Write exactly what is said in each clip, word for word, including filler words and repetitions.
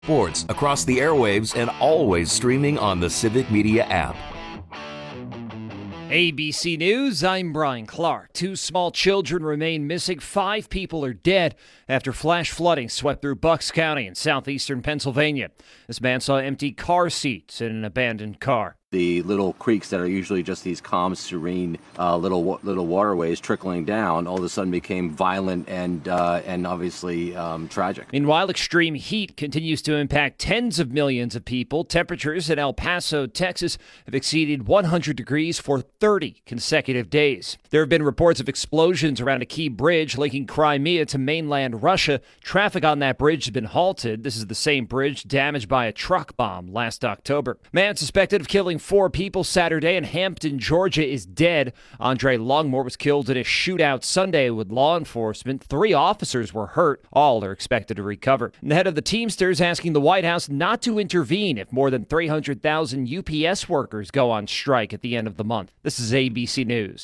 Sports across the airwaves and always streaming on the Civic Media app. A B C News, I'm Brian Clark. Two small children remain missing. Five people are dead after flash flooding swept through Bucks County in southeastern Pennsylvania. This man saw empty car seats in an abandoned car. The little creeks that are usually just these calm, serene uh, little little waterways trickling down all of a sudden became violent and uh, and obviously um, tragic. Meanwhile, extreme heat continues to impact tens of millions of people. Temperatures in El Paso, Texas have exceeded one hundred degrees for thirty consecutive days. There have been reports of explosions around a key bridge linking Crimea to mainland Russia. Traffic on that bridge has been halted. This is the same bridge damaged by a truck bomb last October. Man suspected of killing four people Saturday in Hampton, Georgia is dead. Andre Longmore was killed in a shootout Sunday with law enforcement. Three officers were hurt. All are expected to recover. And the head of the Teamsters asking the White House not to intervene if more than three hundred thousand U P S workers go on strike at the end of the month. This is A B C News.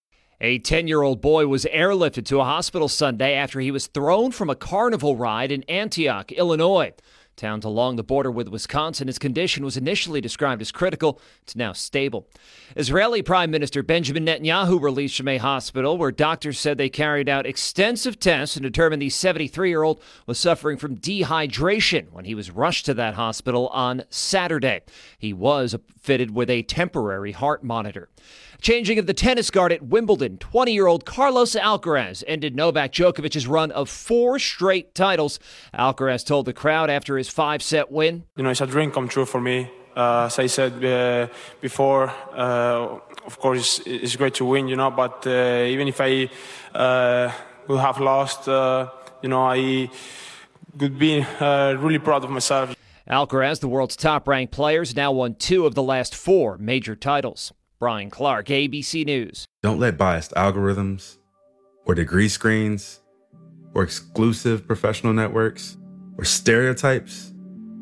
A ten-year-old boy was airlifted to a hospital Sunday after he was thrown from a carnival ride in Antioch, Illinois. Towns along the border with Wisconsin, his condition was initially described as critical. It's now stable. Israeli Prime Minister Benjamin Netanyahu released from a hospital where doctors said they carried out extensive tests and determined the seventy-three-year-old was suffering from dehydration when he was rushed to that hospital on Saturday. He was fitted with a temporary heart monitor. Changing of the tennis guard at Wimbledon, twenty-year-old Carlos Alcaraz ended Novak Djokovic's run of four straight titles. Alcaraz told the crowd after his five-set win. You know, it's a dream come true for me. Uh, as I said uh, before, uh, of course, it's, it's great to win, you know, but uh, even if I uh, would have lost, uh, you know, I would be uh, really proud of myself. Alcaraz, the world's top-ranked player, has now won two of the last four major titles. Brian Clark, A B C News. Don't let biased algorithms or degree screens or exclusive professional networks or stereotypes,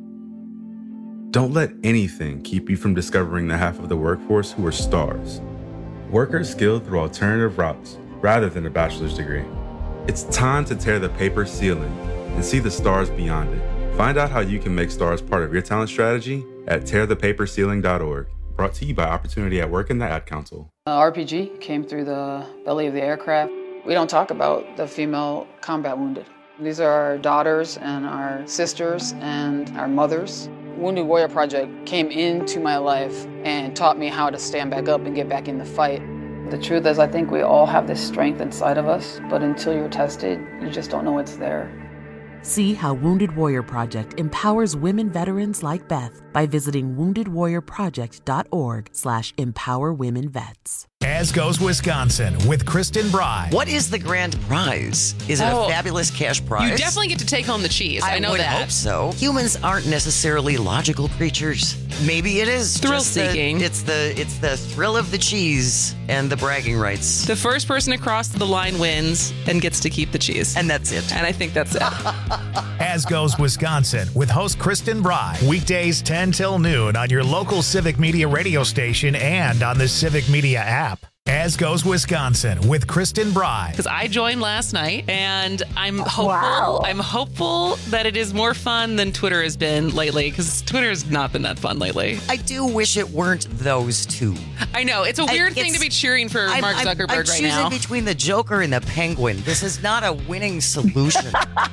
don't let anything keep you from discovering the half of the workforce who are stars. Workers skilled through alternative routes rather than a bachelor's degree. It's time to tear the paper ceiling and see the stars beyond it. Find out how you can make stars part of your talent strategy at tear the paper ceiling dot org. Brought to you by Opportunity at Work and the Ad Council. Uh, R P G came through the belly of the aircraft. We don't talk about the female combat wounded. These are our daughters and our sisters and our mothers. Wounded Warrior Project came into my life and taught me how to stand back up and get back in the fight. The truth is, I think we all have this strength inside of us, but until you're tested, you just don't know it's there. See how Wounded Warrior Project empowers women veterans like Beth by visiting wounded warrior project dot org slash empower women vets. As Goes Wisconsin with Kristen Bry. What is the grand prize? Is it oh, a fabulous cash prize? You definitely get to take home the cheese. I, I know would that. hope so. Humans aren't necessarily logical creatures. Maybe it is thrill just seeking. The, it's the it's the thrill of the cheese and the bragging rights. The first person across the line wins and gets to keep the cheese. And that's it. And I think that's it. As Goes Wisconsin with host Kristen Bry. Weekdays ten till noon on your local Civic Media radio station and on the Civic Media app. As Goes Wisconsin with Kristen Bry. Because I joined last night, and I'm hopeful. Wow. I'm hopeful that it is more fun than Twitter has been lately. Because Twitter has not been that fun lately. I do wish it weren't those two. I know it's a weird I, thing to be cheering for I'm, Mark I'm, Zuckerberg I'm right choosing now. Between the Joker and the Penguin. This is not a winning solution.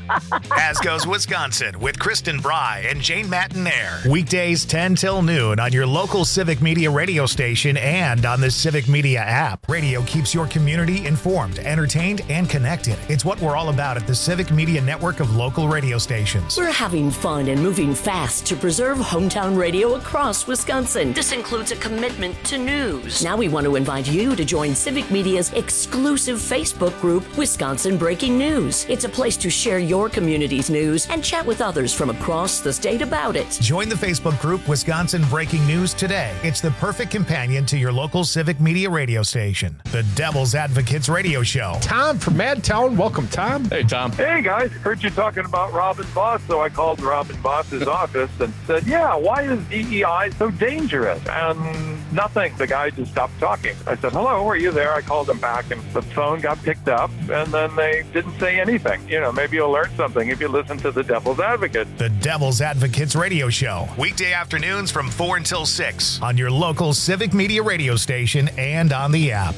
As Goes Wisconsin with Kristen Bry and Jane Matinaire. Weekdays ten till noon on your local Civic Media radio station and on the Civic Media app. Radio keeps your community informed, entertained, and connected. It's what we're all about at the Civic Media network of local radio stations. We're having fun and moving fast to preserve hometown radio across Wisconsin. This includes a commitment to news. Now we want to invite you to join Civic Media's exclusive Facebook group, Wisconsin Breaking News. It's a place to share your community's news and chat with others from across the state about it. Join the Facebook group Wisconsin Breaking News today. It's the perfect companion to your local Civic Media radio station. The Devil's Advocates Radio Show. Tom from Madtown. Welcome, Tom. Hey, Tom. Hey, guys. Heard you talking about Robin Boss, so I called Robin Boss's office and said, yeah, why is D E I so dangerous? And nothing. The guy just stopped talking. I said, hello, are you there? I called him back, and the phone got picked up. and then they didn't say anything. You know, maybe you'll learn something if you listen to the Devil's Advocate. The Devil's Advocates Radio Show. Weekday afternoons from four until six on your local Civic Media radio station and on the app.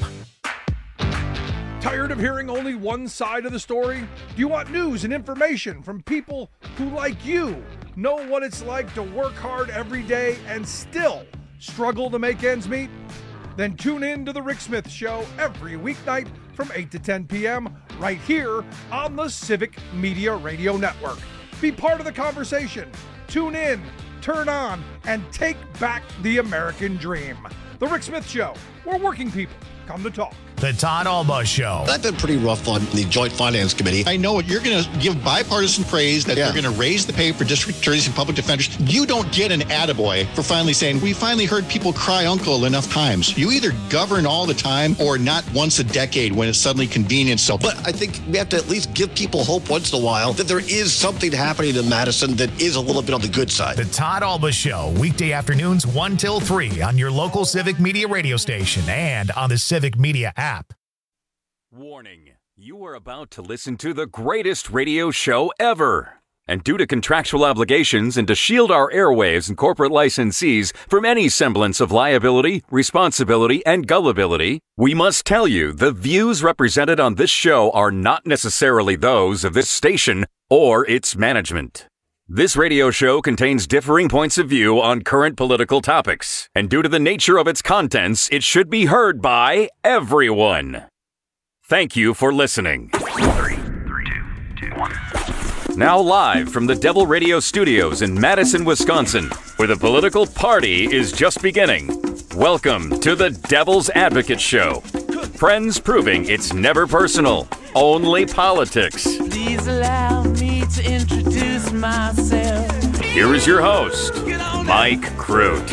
Tired of hearing only one side of the story? Do you want news and information from people who, like you, know what it's like to work hard every day and still struggle to make ends meet? Then tune in to The Rick Smith Show every weeknight from eight to ten p.m. right here on the Civic Media Radio Network. Be part of the conversation. Tune in, turn on, and take back the American dream. The Rick Smith Show, where working people come to talk. The Todd Alba Show. I've been pretty rough on the Joint Finance Committee. I know you're going to give bipartisan praise that yeah. they're going to raise the pay for district attorneys and public defenders. You don't get an attaboy for finally saying, we finally heard people cry uncle enough times. You either govern all the time or not once a decade when it's suddenly convenient. So, but I think we have to at least give people hope once in a while that there is something happening in Madison that is a little bit on the good side. The Todd Alba Show, weekday afternoons one till three on your local Civic Media radio station and on the Civic Media app. Warning, you are about to listen to the greatest radio show ever. And due to contractual obligations and to shield our airwaves and corporate licensees from any semblance of liability, responsibility, and gullibility, we must tell you the views represented on this show are not necessarily those of this station or its management. This radio show contains differing points of view on current political topics, and due to the nature of its contents, it should be heard by everyone. Thank you for listening. Three, three, two, two, one. Now live from the Devil Radio Studios in Madison, Wisconsin, where the political party is just beginning. Welcome to the Devil's Advocate Show. Friends proving it's never personal, only politics. Please allow me to introduce myself. Here is your host, Mike Crute.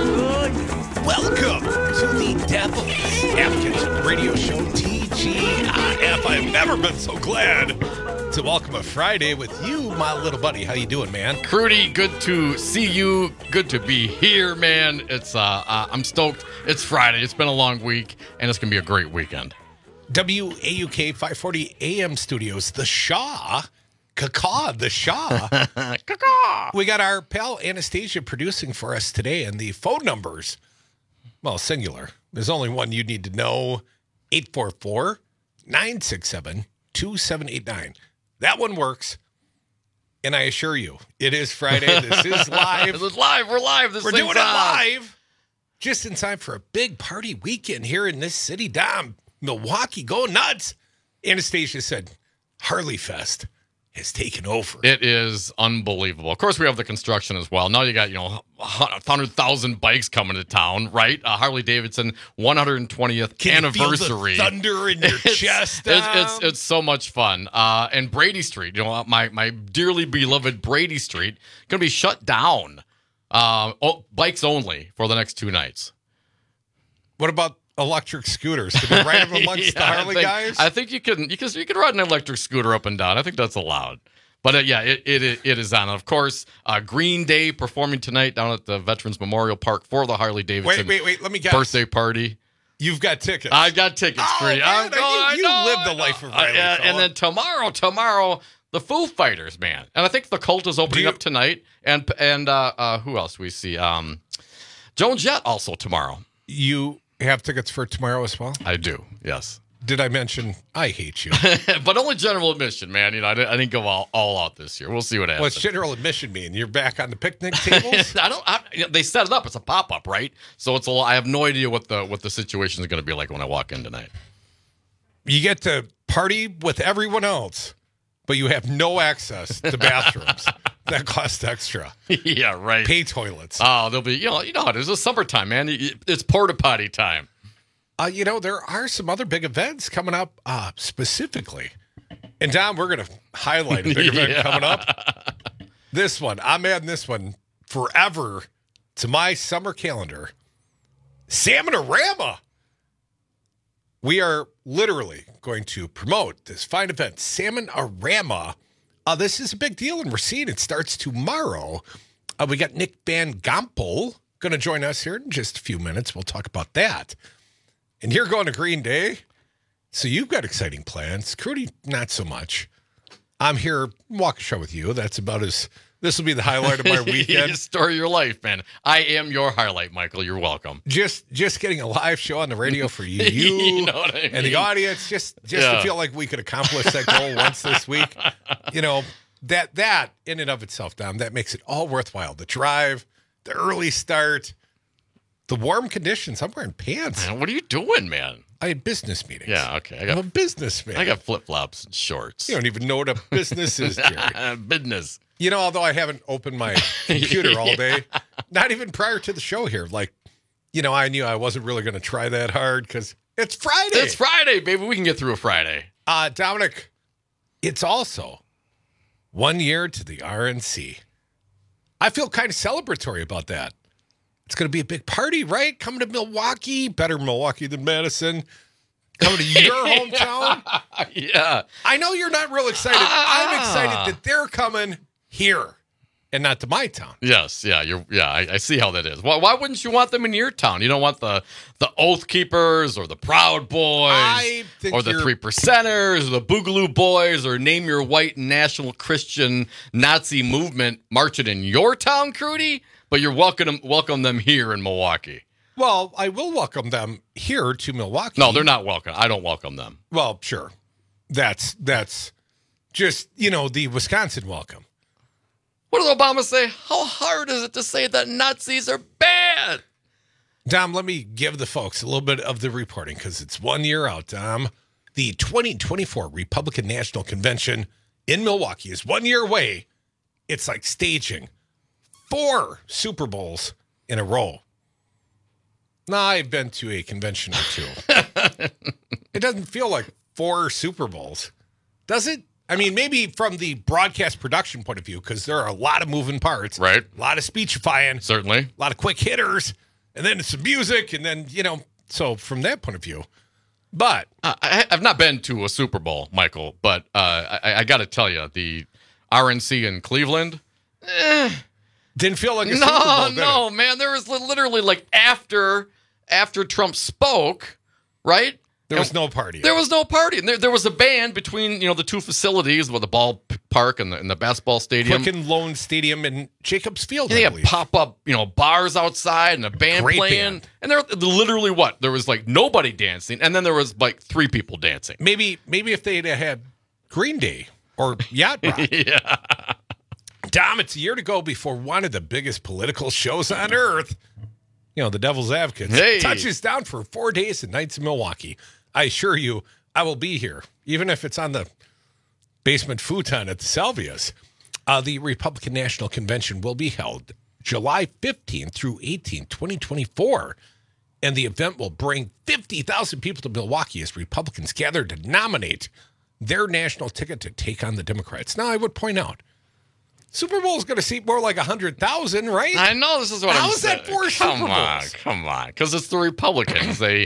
Welcome to the Devil's Advocate Radio Show, T G I F. I've never been so glad to welcome a Friday with you, my little buddy. How you doing, man? Crudy, good to see you. Good to be here, man. It's uh, uh I'm stoked. It's Friday. It's been a long week, and it's gonna be a great weekend. W A U K five forty A M Studios, the Shaw. Caw, the Shaw. Caw. We got our pal Anastasia producing for us today, and the phone numbers, well, singular. There's only one you need to know. eight four four, nine six seven, two seven eight nine. That one works. And I assure you, it is Friday. This is live. This is live. We're live. This We're doing it on. live. Just in time for a big party weekend here in this city. Damn, Milwaukee, go nuts. Anastasia said, Harley Fest has taken over. It is unbelievable. Of course, we have the construction as well. Now you got, you know, one hundred thousand bikes coming to town, right? Uh, Harley Davidson one hundred twentieth Can anniversary. You feel the thunder in your it's, chest. It's, it's it's so much fun. Uh, and Brady Street, you know, my my dearly beloved Brady Street, going to be shut down. Uh, oh, bikes only for the next two nights. What about electric scooters? Can we ride them amongst yeah, the Harley I think, guys? I think you can. You can you can ride an electric scooter up and down. I think that's allowed. But uh, yeah, it, it it is on. And of course, uh, Green Day performing tonight down at the Veterans Memorial Park for the Harley Davidson. Wait, wait, wait. Let me guess. Birthday party. You've got tickets. I got tickets. Oh, Green. man, I'm going, I you I know, live the life of Riley. Uh, and then tomorrow, tomorrow, the Foo Fighters, man. And I think the Cult is opening you, up tonight. And and uh, uh, who else we see? Um, Joan Jett also tomorrow. You have tickets for tomorrow as well? I do, yes. Did I mention I hate you? But only general admission, man. You know, I didn't, I didn't go all, all out this year. We'll see what happens. What's general admission mean? You're back on the picnic tables? I don't. I, they set it up. It's a pop up, right? So it's a. I have no idea what the what the situation is going to be like when I walk in tonight. You get to party with everyone else, but you have no access to bathrooms. That costs extra. Yeah, right. Pay toilets. Oh, they'll be. You know, you know, it is a summertime, man. It's porta potty time. Uh, you know, there are some other big events coming up uh, specifically. And, Dom, we're going to highlight a big event yeah. coming up. This one. I'm adding this one forever to my summer calendar. Salmon-orama. We are literally going to promote this fine event, Salmon-orama. Uh, this is a big deal in Racine. It starts tomorrow. Uh, we got Nick Van Gompel going to join us here in just a few minutes. We'll talk about that. And you're going to Green Day. So you've got exciting plans. Crudy, not so much. I'm here, walk a show with you. That's about as, this will be the highlight of my weekend. Story of your life, man. I am your highlight, Michael. You're welcome. Just just getting a live show on the radio for you, you, You know what I and the mean? audience, just just Yeah. to feel like we could accomplish that goal once this week. You know, that that in and of itself, Dom, that makes it all worthwhile. The drive, the early start, the warm conditions. I'm wearing pants. Man, what are you doing, man? I had business meetings. Yeah, okay. I I'm got a businessman. I got flip flops and shorts. You don't even know what a business is, Jerry. Business. You know, although I haven't opened my computer all day, not even prior to the show here. Like, you know, I knew I wasn't really going to try that hard because it's Friday. It's Friday, baby. We can get through a Friday. Uh, Dominic, it's also one year to the R N C. I feel kind of celebratory about that. It's going to be a big party, right? Coming to Milwaukee, better Milwaukee than Madison. Coming to your hometown. Yeah. I know you're not real excited. Ah. I'm excited that they're coming here and not to my town. Yes, yeah, you're yeah, I, I see how that is. Why, why wouldn't you want them in your town? You don't want the the Oath Keepers or the Proud Boys I think or the you're- Three Percenters or the Boogaloo Boys or Name Your White National Christian Nazi Movement marching in your town, Crudy? But you're welcome welcome them here in Milwaukee. Well, I will welcome them here to Milwaukee. No, they're not welcome. I don't welcome them. Well, sure. That's that's just, you know, the Wisconsin welcome. What did Obama say? How hard is it to say that Nazis are bad? Dom, let me give the folks a little bit of the reporting because it's one year out, Dom. The twenty twenty-four Republican National Convention in Milwaukee is one year away. It's like staging four Super Bowls in a row. Now, I've been to a convention or two. It doesn't feel like four Super Bowls, does it? I mean, maybe from the broadcast production point of view, because there are a lot of moving parts. Right. A lot of speechifying. Certainly. A lot of quick hitters. And then some music. And then, you know, so from that point of view. But Uh, I, I've not been to a Super Bowl, Michael, but uh, I, I got to tell you, the R N C in Cleveland, eh, didn't feel like a no, Super Bowl, did no, it? man. There was li- literally like after after Trump spoke, right? There was And no party. There was no party. And there, there was a band between, you know, the two facilities with the ballpark and the, and the basketball stadium. Quicken Loan Stadium in Jacobs Field, And I they believe. had pop up, you know, bars outside and a band Great playing. band. And there literally what? There was like nobody dancing, and then there was like three people dancing. Maybe maybe if they'd had Green Day or Yacht Rock. Yeah. Dom, it's a year to go before one of the biggest political shows on earth, you know, the Devil's Advocates, Hey. touches down for four days and nights in Milwaukee. I assure you, I will be here, even if it's on the basement futon at the Salvias. Uh, the Republican National Convention will be held July fifteenth through eighteenth, twenty twenty-four. And the event will bring fifty thousand people to Milwaukee as Republicans gather to nominate their national ticket to take on the Democrats. Now, I would point out, Super Bowl is going to seat more like one hundred thousand, right? I know this is what How I'm is that saying. four Come Super on, Bowls? come on, because it's the Republicans. They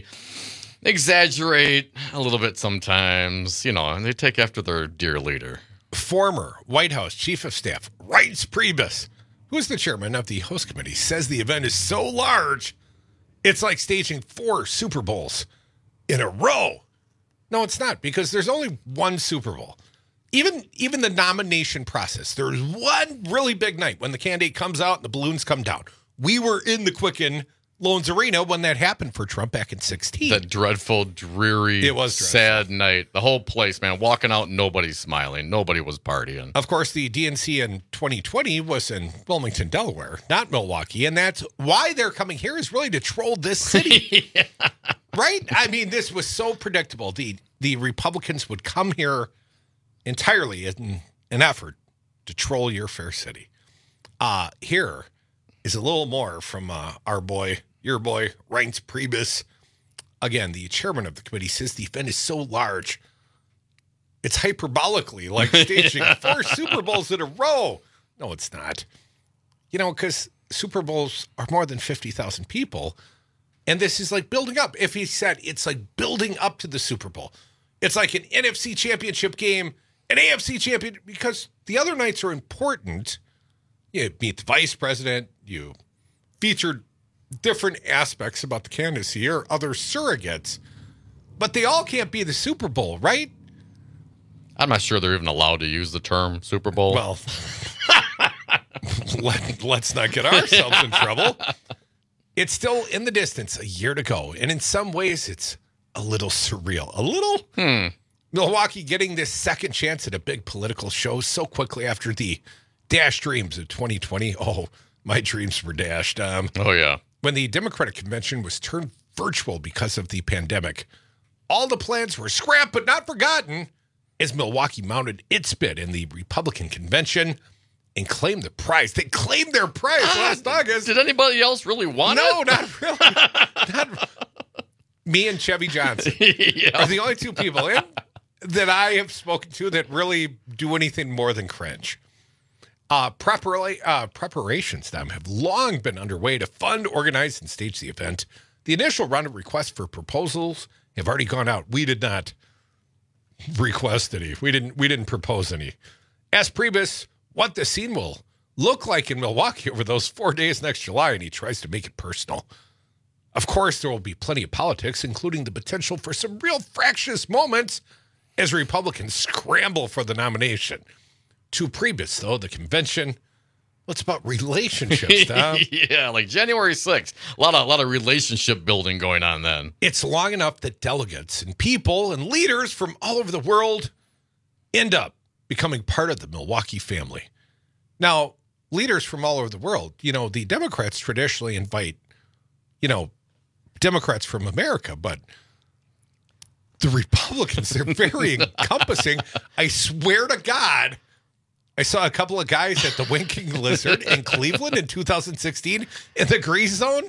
exaggerate a little bit sometimes, you know, and they take after their dear leader. Former White House Chief of Staff Reince Priebus, who is the chairman of the host committee, says the event is so large, it's like staging four Super Bowls in a row. No, it's not, because there's only one Super Bowl. Even even the nomination process, there's one really big night when the candidate comes out and the balloons come down. We were in the Quicken Loans Arena when that happened for Trump back in sixteen. That dreadful, dreary, It was dreadful. sad night. The whole place, man, walking out, nobody's smiling. Nobody was partying. Of course, the D N C in twenty twenty was in Wilmington, Delaware, not Milwaukee. And that's why they're coming here, is really to troll this city. Yeah. Right? I mean, this was so predictable. The the Republicans would come here entirely in an effort to troll your fair city. Uh, here is a little more from uh, our boy, your boy, Reince Priebus. Again, the chairman of the committee says the event is so large, it's hyperbolically like staging four Super Bowls in a row. No, it's not. You know, because Super Bowls are more than fifty thousand people. And this is like building up. If he said it's like building up to the Super Bowl, it's like an N F C championship game, an A F C champion, because the other nights are important. You meet the vice president, you featured different aspects about the candidacy or other surrogates. but they all can't be the Super Bowl, right? I'm not sure they're even allowed to use the term Super Bowl. Well, let, let's not get ourselves in trouble. It's still in the distance, a year to go. And in some ways, it's a little surreal. A little? Hmm. Milwaukee getting this second chance at a big political show so quickly after the dashed dreams of twenty twenty. Oh, my dreams were dashed. Um, oh, yeah. When the Democratic convention was turned virtual because of the pandemic, all the plans were scrapped but not forgotten as Milwaukee mounted its bid in the Republican convention and claimed the prize. They claimed their prize uh, last August. Did anybody else really want no, it? No, not really. not, me and Chevy Johnson yeah. are the only two people in that I have spoken to that really do anything more than cringe. Uh, prepara- uh, preparations them have long been underway to fund, organize, and stage the event. The initial round of requests for proposals have already gone out. We did not request any. We didn't. We didn't propose any. Ask Priebus what the scene will look like in Milwaukee over those four days next July, and he tries to make it personal. Of course, there will be plenty of politics, including the potential for some real fractious moments as Republicans scramble for the nomination. To Priebus, though, the convention, well, it's about relationships, Tom. Yeah, like January sixth. A lot of, a lot of relationship building going on then. It's long enough that delegates and people and leaders from all over the world end up becoming part of the Milwaukee family. Now, leaders from all over the world, you know, the Democrats traditionally invite, you know, Democrats from America, but the Republicans, they're very encompassing. I swear to God, I saw a couple of guys at the Winking Lizard in Cleveland in two thousand sixteen in the Grease Zone.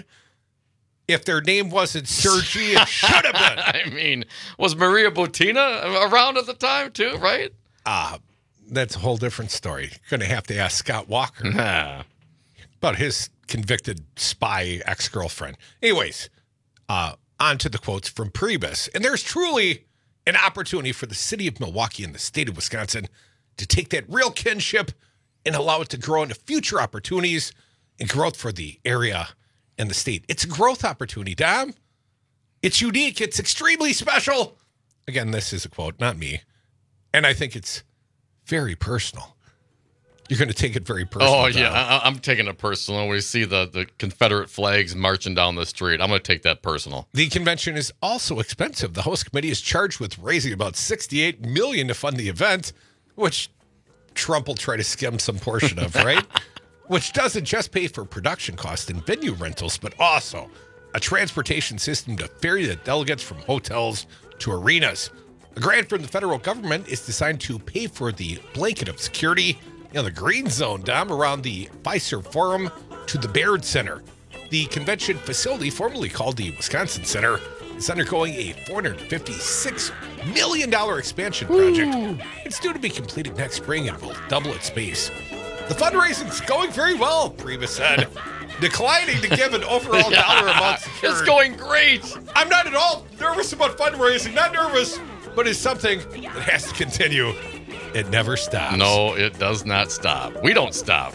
If their name wasn't Sergi, it should have been. I mean, was Maria Butina around at the time too, right? Ah, uh, that's a whole different story. Going to have to ask Scott Walker nah. about his convicted spy ex-girlfriend. Anyways, uh, on to the quotes from Priebus. And there's truly an opportunity for the city of Milwaukee and the state of Wisconsin to take that real kinship and allow it to grow into future opportunities and growth for the area and the state. It's a growth opportunity, Dom. It's unique. It's extremely special. Again, this is a quote, not me. And I think it's very personal. You're going to take it very personal. Oh, yeah. I, I'm taking it personal. When we see the, the Confederate flags marching down the street, I'm going to take that personal. The convention is also expensive. The host committee is charged with raising about sixty-eight million dollars to fund the event, which Trump will try to skim some portion of, right? Which doesn't just pay for production costs and venue rentals, but also a transportation system to ferry the delegates from hotels to arenas. A grant from the federal government is designed to pay for the blanket of security in the green zone, Dom, around the Fiserv Forum to the Baird Center. The convention facility, formerly called the Wisconsin Center, is undergoing a four hundred fifty-six million dollars expansion project. Ooh. It's due to be completed next spring and will double its space. The fundraising's going very well, Priebus said, declining to give an overall yeah, dollar amount secured. It's going great. I'm not at all nervous about fundraising, not nervous, but it's something that has to continue. It never stops. No, it does not stop. We don't stop.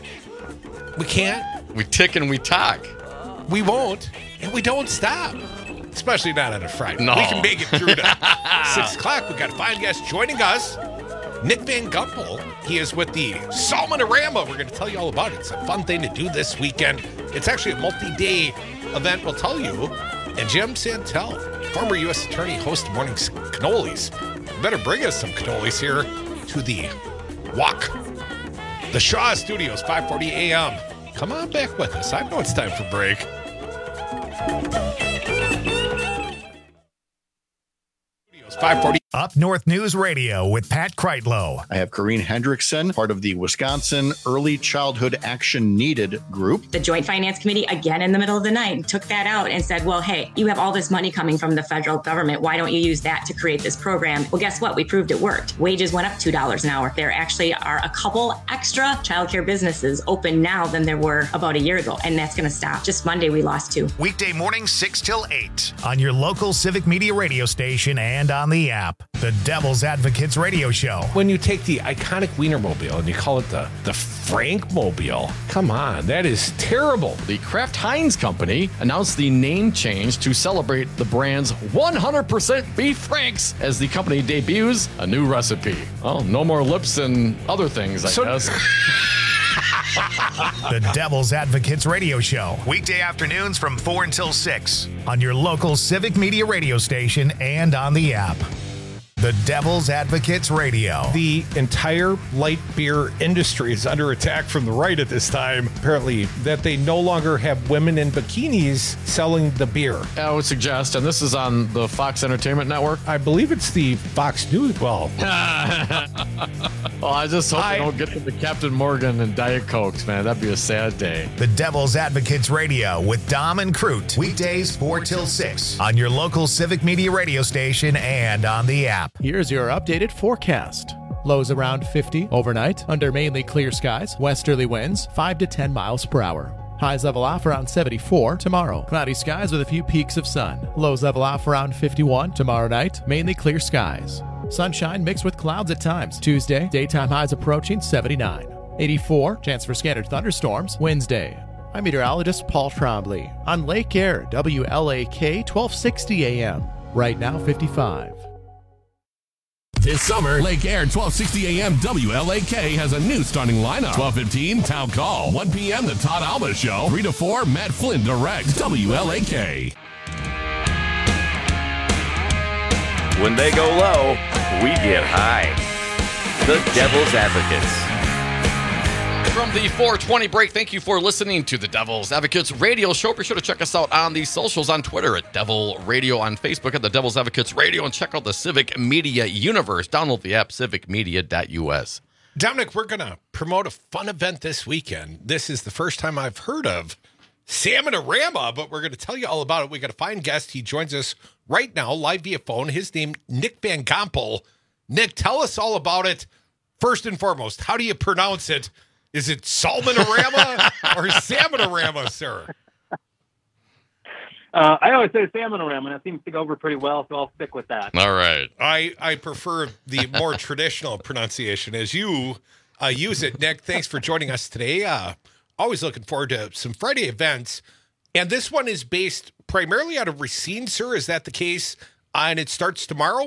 We can't. We tick and we talk. We won't, and we don't stop. Especially not on a Friday. No. We can make it through to six o'clock. We've got a fine guest joining us, Nick Van Gumpel. He is with the Salmonorama. We're going to tell you all about it. It's a fun thing to do this weekend. It's actually a multi-day event, we'll tell you. And Jim Santel, former U S attorney, host of Morning Cannolis. You better bring us some cannolis here to the walk. The Shaw Studios, five forty a.m. Come on back with us. I know it's time for break. five forty Up North News Radio with Pat Kreitlow. I have Corrine Hendrickson, part of the Wisconsin Early Childhood Action Needed group. The Joint Finance Committee, again in the middle of the night, took that out and said, well, hey, you have all this money coming from the federal government. Why don't you use that to create this program? Well, guess what? We proved it worked. Wages went up two dollars an hour. There actually are a couple extra childcare businesses open now than there were about a year ago, and that's going to stop. Just Monday, we lost two. Weekday morning, six till eight on your local Civic Media radio station and on the app. app. The Devil's Advocates Radio Show. When you take the iconic Wienermobile and you call it the, the Frankmobile, come on, that is terrible. The Kraft Heinz Company announced the name change to celebrate the brand's one hundred percent beef Franks as the company debuts a new recipe. Oh, no more lips and other things, I So- guess. The Devil's Advocates Radio Show. Weekday afternoons from four until six on your local Civic Media radio station and on the app. The Devil's Advocates Radio. The entire light beer industry is under attack from the right at this time, apparently, that they no longer have women in bikinis selling the beer. I would suggest, and this is on the Fox Entertainment Network. I believe it's the Fox News. Well, well, I just hope I- they don't get to the Captain Morgan and Diet Cokes, man. That'd be a sad day. The Devil's Advocates Radio with Dom and Crute. Weekdays four till six on your local Civic Media radio station and on the app. Here's your updated forecast. Lows around fifty overnight, under mainly clear skies, westerly winds five to ten miles per hour. Highs level off around seventy-four tomorrow. Cloudy skies with a few peaks of sun. Lows level off around fifty-one tomorrow night, mainly clear skies. Sunshine mixed with clouds at times. Tuesday, daytime highs approaching seventy-nine. eighty-four, chance for scattered thunderstorms Wednesday. I'm meteorologist Paul Trombley on Lake Air, W L A K twelve sixty A M. Right now, fifty-five. This summer, Lake Air twelve sixty A M W L A K has a new starting lineup. twelve fifteen, Town Call. one p.m., The Todd Alba Show. three to four, Matt Flynn directs W L A K. When they go low, we get high. The Devil's Advocates. From the four twenty break, thank you for listening to the Devil's Advocates Radio Show. Be sure to check us out on the socials on Twitter at Devil Radio, on Facebook at the Devil's Advocates Radio, and check out the Civic Media Universe. Download the app, civic media dot u s. Dominic, we're going to promote a fun event this weekend. This is the first time I've heard of Salmon-a-Rama, but we're going to tell you all about it. We got a fine guest. He joins us right now, live via phone. His name, Nick Van Gompel. Nick, tell us all about it. First and foremost, how do you pronounce it? Is it Salmon-a-Rama or Salmon-a-Rama, sir? Uh, I always say Salmon-a-Rama, and it seems to go over pretty well, so I'll stick with that. All right. I, I prefer the more traditional pronunciation as you uh, use it. Nick, thanks for joining us today. Uh, always looking forward to some Friday events. And this one is based primarily out of Racine, sir. Is that the case? Uh, and it starts tomorrow?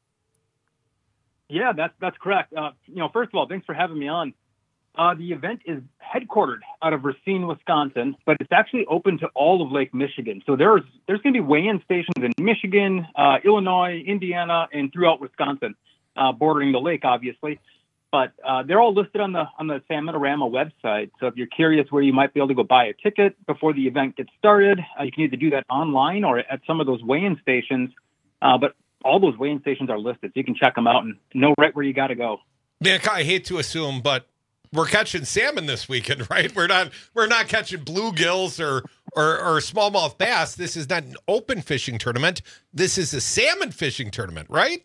Yeah, that's that's correct. Uh, you know, first of all, thanks for having me on. Uh, the event is headquartered out of Racine, Wisconsin, but it's actually open to all of Lake Michigan. So there's there's going to be weigh-in stations in Michigan, uh, Illinois, Indiana, and throughout Wisconsin, uh, bordering the lake, obviously. But uh, they're all listed on the on the Salmon-a-Rama website. So if you're curious where you might be able to go buy a ticket before the event gets started, uh, you can either do that online or at some of those weigh-in stations. Uh, but all those weigh-in stations are listed, so you can check them out and know right where you got to go. Nick, I hate to assume, but we're catching salmon this weekend, right? We're not we're not catching bluegills or, or or smallmouth bass. This is not an open fishing tournament. This is a salmon fishing tournament, right?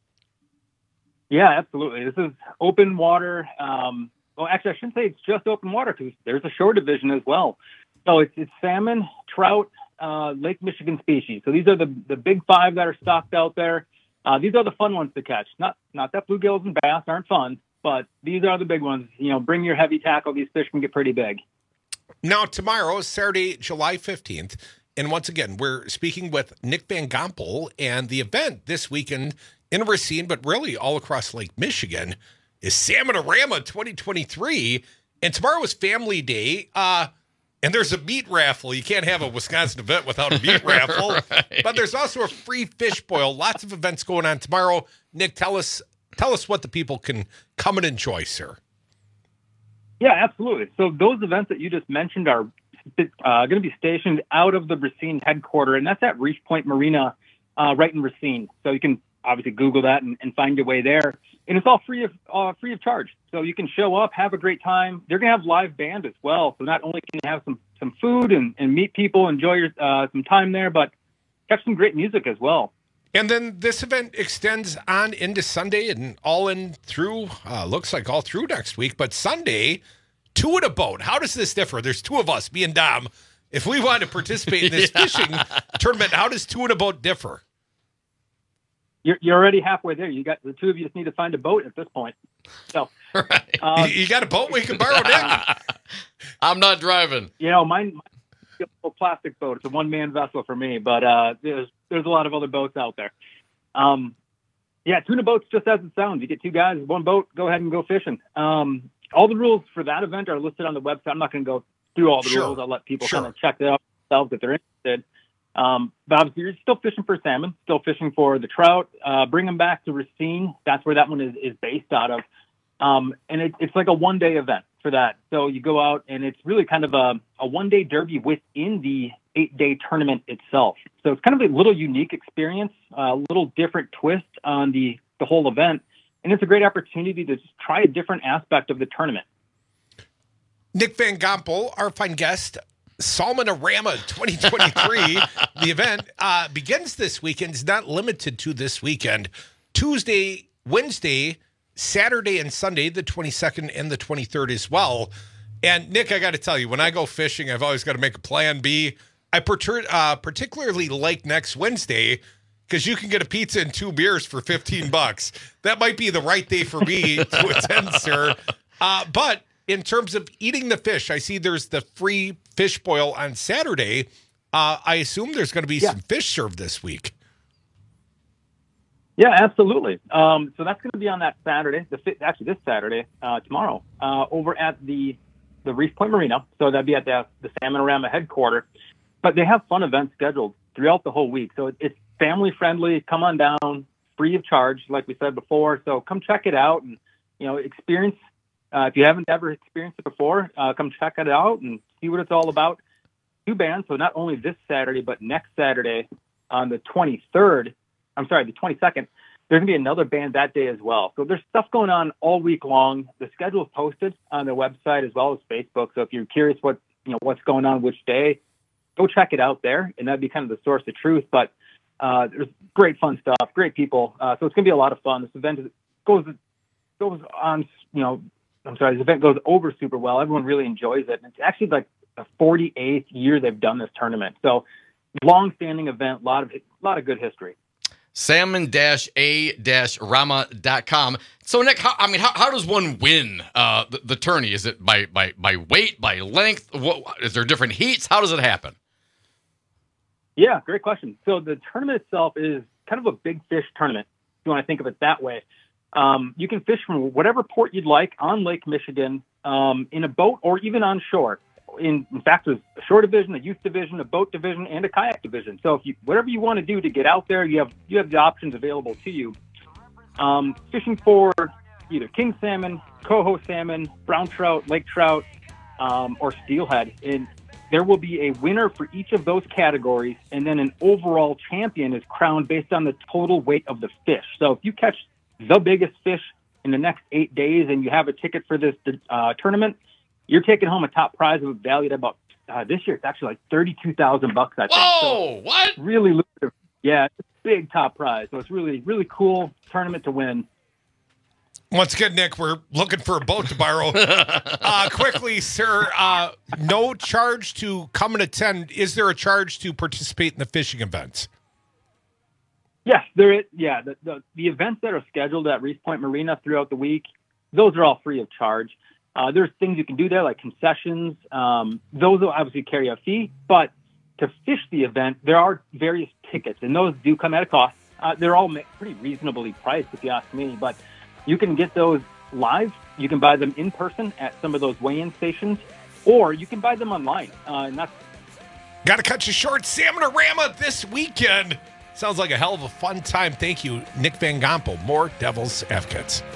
Yeah, absolutely. This is open water. Um, well, actually, I shouldn't say it's just open water because there's a shore division as well. So it's, it's salmon, trout, uh, Lake Michigan species. So these are the, the big five that are stocked out there. Uh, these are the fun ones to catch. Not not that bluegills and bass aren't fun, but these are the big ones. You know, bring your heavy tackle. These fish can get pretty big. Now, tomorrow is Saturday, July fifteenth. And once again, we're speaking with Nick Van Gompel, and the event this weekend in Racine, but really all across Lake Michigan, is Salmon-a-Rama twenty twenty-three. And tomorrow is Family Day. Uh, and there's a meat raffle. You can't have a Wisconsin event without a meat raffle. Right. But there's also a free fish boil. Lots of events going on tomorrow. Nick, tell us tell us what the people can come and enjoy, sir. Yeah, absolutely. So those events that you just mentioned are uh, going to be stationed out of the Racine headquarters, and that's at Reef Point Marina uh, right in Racine. So you can obviously Google that and, and find your way there. And it's all free of uh, free of charge. So you can show up, have a great time. They're going to have live band as well. So not only can you have some, some food and, and meet people, enjoy your, uh, some time there, but catch some great music as well. And then this event extends on into Sunday and all in through, uh, looks like all through next week. But Sunday, two in a boat. How does this differ? There's two of us, me and Dom. If we want to participate in this yeah. fishing tournament, how does two in a boat differ? you're you're already halfway there. You got the two of you just need to find a boat at this point. So, right. um, you, you got a boat we can borrow, Nick? I'm not driving. You know, mine, mine's a plastic boat. It's a one man vessel for me, but uh, there's there's a lot of other boats out there. Um, yeah, tuna boats just as it sounds. You get two guys, one boat, go ahead and go fishing. Um, all the rules for that event are listed on the website. I'm not going to go through all the Sure. rules. I'll let people Sure. kind of check that out themselves if they're interested. Um, but obviously, you're still fishing for salmon, still fishing for the trout. Uh, bring them back to Racine. That's where that one is, is based out of. Um, and it, it's like a one-day event for that. So you go out, and it's really kind of a, a one-day derby within the eight-day tournament itself. So it's kind of a little unique experience, a little different twist on the, the whole event. And it's a great opportunity to just try a different aspect of the tournament. Nick Van Gompel, our fine guest, Salmonorama twenty twenty-three. The event uh, begins this weekend. It's not limited to this weekend. Tuesday, Wednesday, Saturday, and Sunday, the twenty-second and the twenty-third as well. And Nick, I got to tell you, when I go fishing, I've always got to make a plan B. I per- uh, particularly like next Wednesday because you can get a pizza and two beers for fifteen bucks. That might be the right day for me to attend, sir. Uh, but in terms of eating the fish, I see there's the free fish boil on Saturday. Uh, I assume there's going to be Yeah. some fish served this week. Yeah, absolutely. Um, so that's going to be on that Saturday, the fi- actually this Saturday, uh, tomorrow, uh, over at the the Reef Point Marina. So that'd be at the, the Salmonorama headquarters. But they have fun events scheduled throughout the whole week. So it, it's family friendly. Come on down, free of charge, like we said before. So come check it out and you know experience. Uh, if you haven't ever experienced it before, uh, come check it out and see what it's all about. Two bands. So not only this Saturday, but next Saturday on the twenty-third. I'm sorry, the twenty-second, there's going to be another band that day as well. So there's stuff going on all week long. The schedule is posted on their website as well as Facebook. So if you're curious what, you know, what's going on which day, go check it out there. And that'd be kind of the source of truth. But uh, there's great fun stuff, great people. Uh, so it's going to be a lot of fun. This event is, goes, goes on, you know, I'm sorry, this event goes over super well. Everyone really enjoys it. And it's actually like the forty-eighth year they've done this tournament. So long-standing event, a lot of, a lot of good history. salmon a rama dot com. So, Nick, how, I mean, how, how does one win uh, the, the tourney? Is it by, by, by weight, by length? What, is there different heats? How does it happen? Yeah, great question. So the tournament itself is kind of a big fish tournament, if you want to think of it that way. Um, you can fish from whatever port you'd like on Lake Michigan, um, in a boat or even on shore. In, in fact, there's a shore division, a youth division, a boat division, and a kayak division. So if you, whatever you want to do to get out there, you have you have the options available to you. Um, fishing for either king salmon, coho salmon, brown trout, lake trout, um, or steelhead. And there will be a winner for each of those categories, and then an overall champion is crowned based on the total weight of the fish. So if you catch the biggest fish in the next eight days and you have a ticket for this uh, tournament, you're taking home a top prize of valued at about uh, this year. It's actually like thirty-two thousand bucks. I think. Whoa! So what? Really lucrative. Yeah, it's a big top prize. So it's really, really cool tournament to win. Once again, Nick, we're looking for a boat to borrow. uh, quickly, sir, uh, no charge to come and attend. Is there a charge to participate in the fishing events? Yes, there is. Yeah, the, the, the events that are scheduled at Reef Point Marina throughout the week, those are all free of charge. Uh, there's things you can do there, like concessions. Um, those will obviously carry a fee, but to fish the event, there are various tickets, and those do come at a cost. Uh, they're all pretty reasonably priced, if you ask me, but you can get those live. You can buy them in person at some of those weigh-in stations, or you can buy them online. Uh, and that's Got to cut you short. Salmonorama this weekend. Sounds like a hell of a fun time. Thank you, Nick Van Gompel. More Devil's Advocates.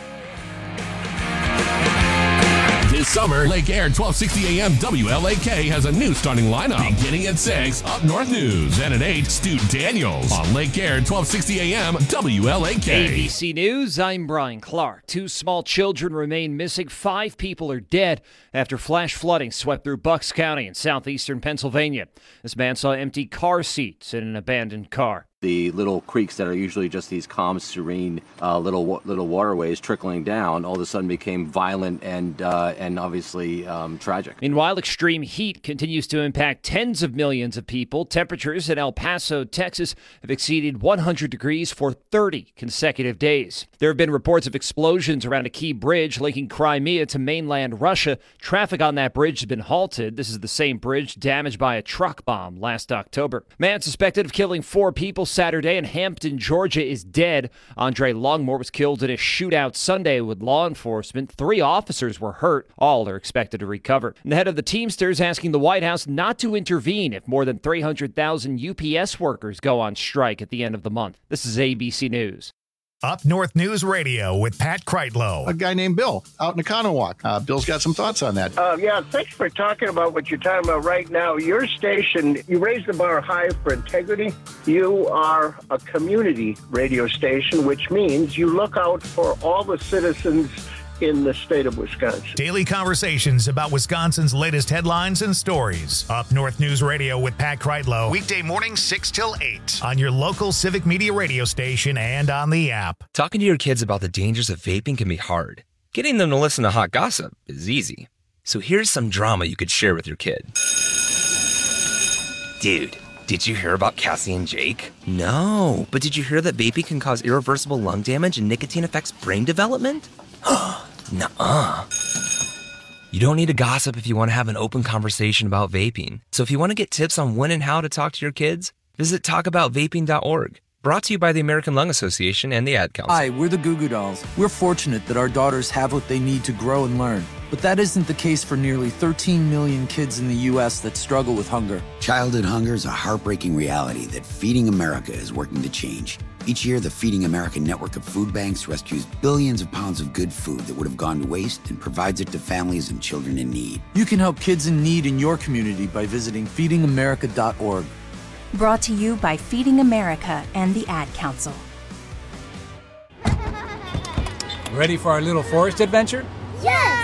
This summer, Lake Air twelve sixty A M W L A K has a new starting lineup. Beginning at six, Up North News. And at eight, Stu Daniels. On Lake Air twelve sixty A M W L A K. A B C News, I'm Brian Clark. Two small children remain missing. Five people are dead after flash flooding swept through Bucks County in southeastern Pennsylvania. This man saw empty car seats in an abandoned car. The little creeks that are usually just these calm, serene uh, little little waterways trickling down all of a sudden became violent and uh, and obviously um, tragic. Meanwhile, extreme heat continues to impact tens of millions of people. Temperatures in El Paso, Texas have exceeded one hundred degrees for thirty consecutive days. There have been reports of explosions around a key bridge linking Crimea to mainland Russia. Traffic on that bridge has been halted. This is the same bridge damaged by a truck bomb last October. Man suspected of killing four people Saturday in Hampton, Georgia is dead. Andre Longmore was killed in a shootout Sunday with law enforcement. Three officers were hurt. All are expected to recover. And the head of the Teamsters asking the White House not to intervene if more than three hundred thousand U P S workers go on strike at the end of the month. This is A B C News. Up North News Radio with Pat Kreitlow. A guy named Bill out in Economowoc. Uh, Bill's got some thoughts on that. Uh, yeah, thanks for talking about what you're talking about right now. Your station, you raise the bar high for integrity. You are a community radio station, which means you look out for all the citizens in the state of Wisconsin. Daily conversations about Wisconsin's latest headlines and stories. Up North News Radio with Pat Kreitlow. Weekday mornings six till eight on your local Civic Media radio station and on the app. Talking to your kids about the dangers of vaping can be hard. Getting them to listen to hot gossip is easy. So here's some drama you could share with your kid. Dude, did you hear about Cassie and Jake? No, but did you hear that vaping can cause irreversible lung damage and nicotine affects brain development? Nuh-uh. You don't need to gossip if you want to have an open conversation about vaping. So if you want to get tips on when and how to talk to your kids, visit talk about vaping dot org. Brought to you by the American Lung Association and the Ad Council. Hi, we're the Goo Goo Dolls. We're fortunate that our daughters have what they need to grow and learn. But that isn't the case for nearly thirteen million kids in the U S that struggle with hunger. Childhood hunger is a heartbreaking reality that Feeding America is working to change. Each year, the Feeding America network of food banks rescues billions of pounds of good food that would have gone to waste and provides it to families and children in need. You can help kids in need in your community by visiting feeding america dot org. Brought to you by Feeding America and the Ad Council. Ready for our little forest adventure? Yes!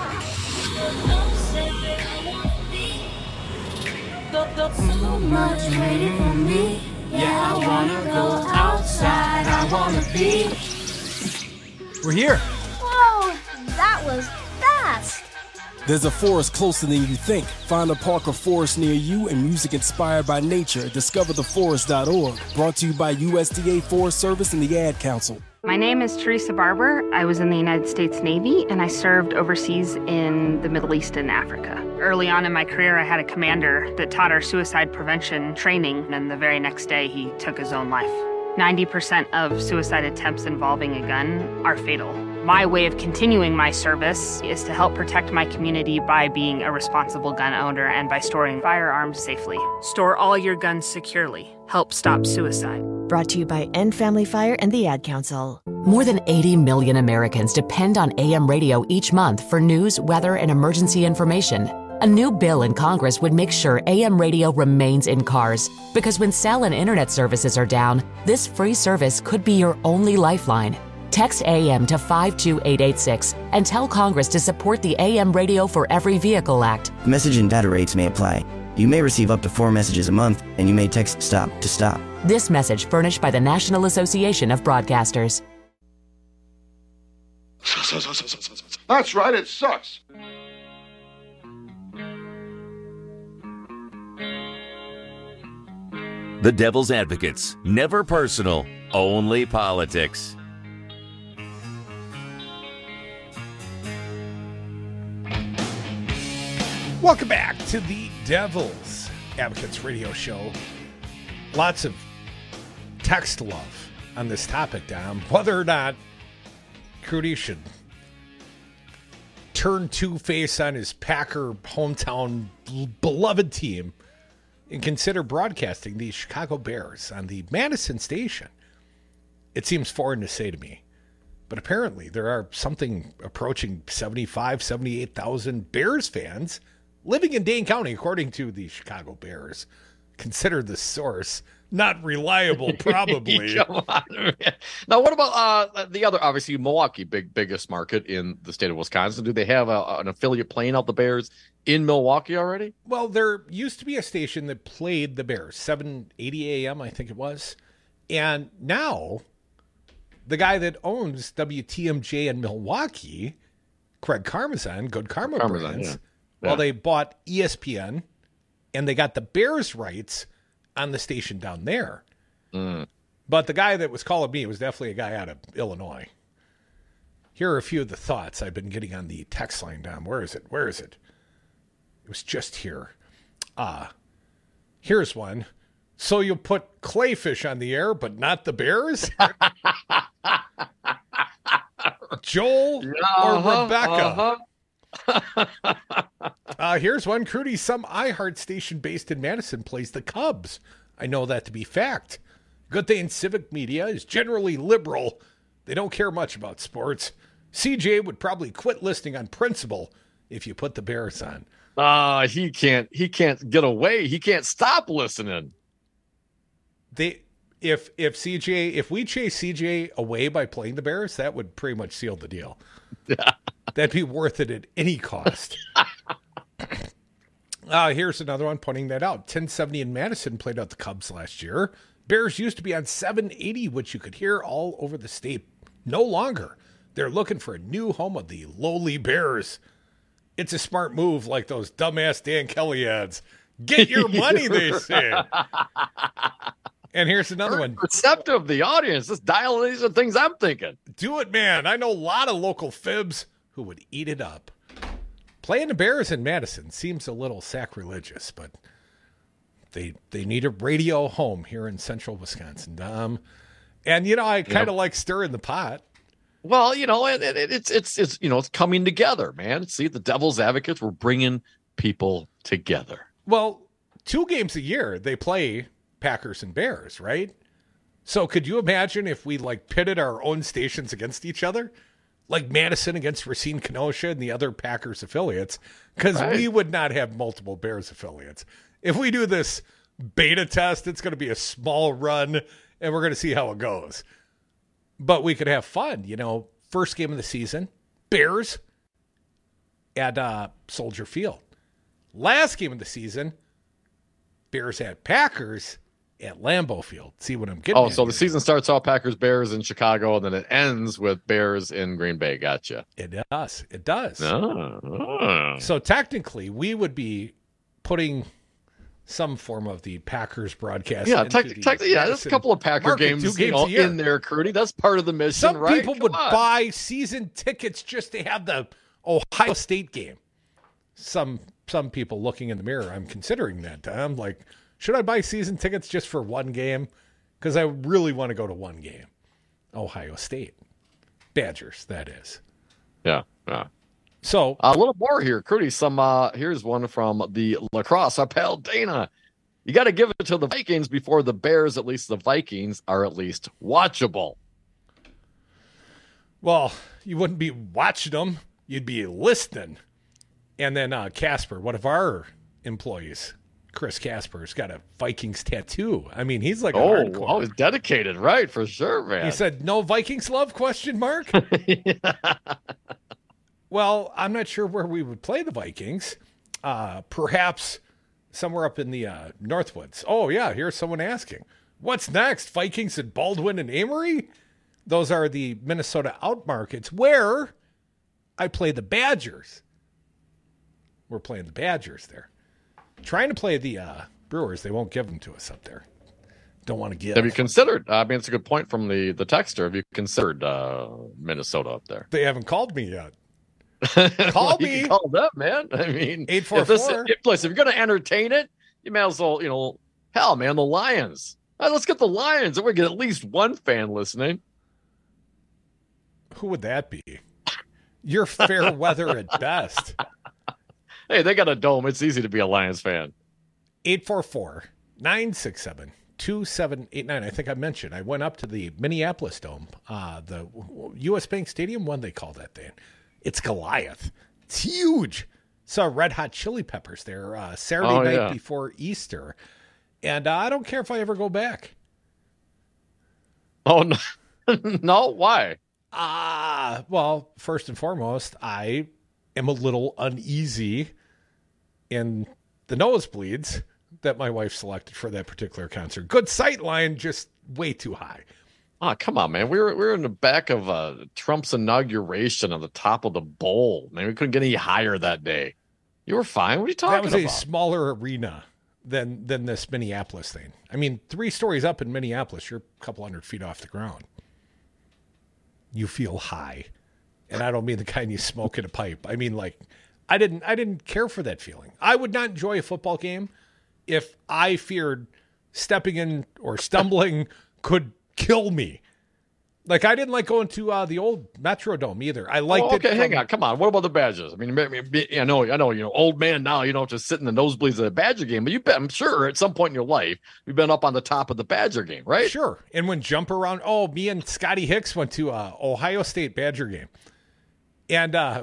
So much waiting for me. Yeah, I wanna go outside. I wanna be. We're here. Whoa, that was fast. There's a forest closer than you think. Find a park or forest near you and music inspired by nature at discover the forest dot org. Brought to you by U S D A Forest Service and the Ad Council. My name is Teresa Barber. I was in the United States Navy and I served overseas in the Middle East and Africa. Early on in my career, I had a commander that taught our suicide prevention training, and the very next day he took his own life. ninety percent of suicide attempts involving a gun are fatal. My way of continuing my service is to help protect my community by being a responsible gun owner and by storing firearms safely. Store all your guns securely. Help stop suicide. Brought to you by End Family Fire and the Ad Council. More than eighty million Americans depend on A M radio each month for news, weather, and emergency information. A new bill in Congress would make sure A M radio remains in cars, because when cell and internet services are down, this free service could be your only lifeline. Text A M to five two eight eight six and tell Congress to support the A M Radio for Every Vehicle Act. Message and data rates may apply. You may receive up to four messages a month, and you may text STOP to stop. This message furnished by the National Association of Broadcasters. That's right, it sucks. The Devil's Advocates. Never personal, only politics. Welcome back to the Devil's Advocates radio show. Lots of text love on this topic, Dom. Whether or not Crudy should turn two-face on his Packer hometown beloved team and consider broadcasting the Chicago Bears on the Madison station. It seems foreign to say to me, but apparently there are something approaching seventy-five, seventy-eight thousand Bears fans living in Dane County, according to the Chicago Bears. Consider the source not reliable, probably. Come on, man. Now, what about uh, the other, obviously, Milwaukee, big biggest market in the state of Wisconsin? Do they have a, an affiliate playing out the Bears in Milwaukee already? Well, there used to be a station that played the Bears, seven eighty A M, I think it was. And now the guy that owns W T M J in Milwaukee, Craig Karmazin, Good Karma Karmazin, Brands, yeah. well, Yeah. they bought E S P N and they got the Bears rights on the station down there. Mm. But the guy that was calling me was definitely a guy out of Illinois. Here are a few of the thoughts I've been getting on the text line, Dom. Where is it? Where is it? It was just here. Ah, here's one. So you'll put Clayfish on the air, but not the Bears? Joel Uh-huh, or Rebecca? uh-huh. uh, here's one. Crudy, some iHeart station based in Madison plays the Cubs. I know that to be fact. Good thing Civic Media is generally liberal. They don't care much about sports. C J would probably quit listening on principle if you put the Bears on. Uh, he can't he can't get away. He can't stop listening. They if if C J if we chase C J away by playing the Bears, that would pretty much seal the deal. That'd be worth it at any cost. uh, here's another one pointing that out. ten seventy in Madison played out the Cubs last year. Bears used to be on seven eighty, which you could hear all over the state. No longer. They're looking for a new home of the lowly Bears. It's a smart move like those dumbass Dan Kelly ads. Get your money, they say. And here's another Very one. Receptive, the audience. Just dial these are things I'm thinking. Do it, man. I know a lot of local fibs who would eat it up. Playing the Bears in Madison seems a little sacrilegious, but they they need a radio home here in central Wisconsin. Um, and, you know, I kind of Yep. like stirring the pot. Well, you know, it, it, it's it's it's you know it's coming together, man. See, the Devil's Advocates, we're bringing people together. Well, two games a year they play Packers and Bears, right? So could you imagine if we like pitted our own stations against each other? Like Madison against Racine Kenosha and the other Packers affiliates, because Right. we would not have multiple Bears affiliates. If we do this beta test, it's going to be a small run, and we're going to see how it goes. But we could have fun, you know. First game of the season, Bears at uh, Soldier Field. Last game of the season, Bears at Packers at Lambeau Field. See what I'm getting Oh, at so here? the season starts off Packers Bears in Chicago, and then it ends with Bears in Green Bay. Gotcha. It does. It does. Oh, oh. So technically, we would be putting some form of the Packers broadcast. Yeah, into tech, the tech, yeah, there's a Madison couple of Packer market, games, two you games know, a year. in there, Crudy. That's part of the mission, Some right? people Come would on. buy season tickets just to have the Ohio State game. Some some people looking in the mirror, I'm considering that. I'm like, should I buy season tickets just for one game? Because I really want to go to one game. Ohio State. Badgers, that is. Yeah, yeah. So a little more here, Crudy. Some uh, here's one from the lacrosse. Our pal Dana. You got to give it to the Vikings before the Bears. At least the Vikings are at least watchable. Well, you wouldn't be watching them. You'd be listening. And then uh, Casper, one of our employees, Chris Casper's got a Vikings tattoo. I mean, he's like a Oh, hardcore. oh, he's dedicated, right? For sure, man. He said, no Vikings love, question mark? Well, I'm not sure where we would play the Vikings. Uh, perhaps somewhere up in the uh, Northwoods. Oh, yeah, here's someone asking. What's next? Vikings at Baldwin and Amory? Those are the Minnesota out markets where I play the Badgers. We're playing the Badgers there. Trying to play the uh, Brewers. They won't give them to us up there. Don't want to give. Have you considered? I mean, it's a good point from the the texter. Have you considered uh, Minnesota up there? They haven't called me yet. Call Call you me. Can call them, man. I mean, eight four if this, four. if, listen, if you're going to entertain it, you may as well, you know, hell, man, the Lions. All right, let's get the Lions, and we get at least one fan listening. Who would that be? You're fair weather at best. Hey, they got a dome. It's easy to be a Lions fan. eight four four, nine six seven, two seven eight nine. I think I mentioned I went up to the Minneapolis Dome, uh, the U S Bank Stadium, one they call that thing. It's Goliath. It's huge. Saw Red Hot Chili Peppers there uh, Saturday Oh, night yeah. before Easter. And uh, I don't care if I ever go back. Oh, no. No? Why? Ah, well, first and foremost, I am a little uneasy in the nosebleeds that my wife selected for that particular concert. Good sight line, just way too high. Oh, come on, man. We were we were in the back of uh, Trump's inauguration on the top of the bowl. Man, we couldn't get any higher that day. You were fine. What are you talking about? That was about? a smaller arena than than this Minneapolis thing. I mean, three stories up in Minneapolis, you're a couple hundred feet off the ground. You feel high. And I don't mean the kind you smoke in a pipe. I mean, like, I didn't I didn't care for that feeling. I would not enjoy a football game if I feared stepping in or stumbling could kill me. Like, I didn't like going to uh, the old Metrodome either. I liked oh, okay, it. Okay, hang on. Come on. What about the Badgers? I mean, I know, I know, you know, old man now, you don't just sit in the nosebleeds of the Badger game, but you've been, I'm sure at some point in your life, you've been up on the top of the Badger game, right? Sure. And when jump around, oh, me and Scotty Hicks went to uh, Ohio State Badger game. And uh,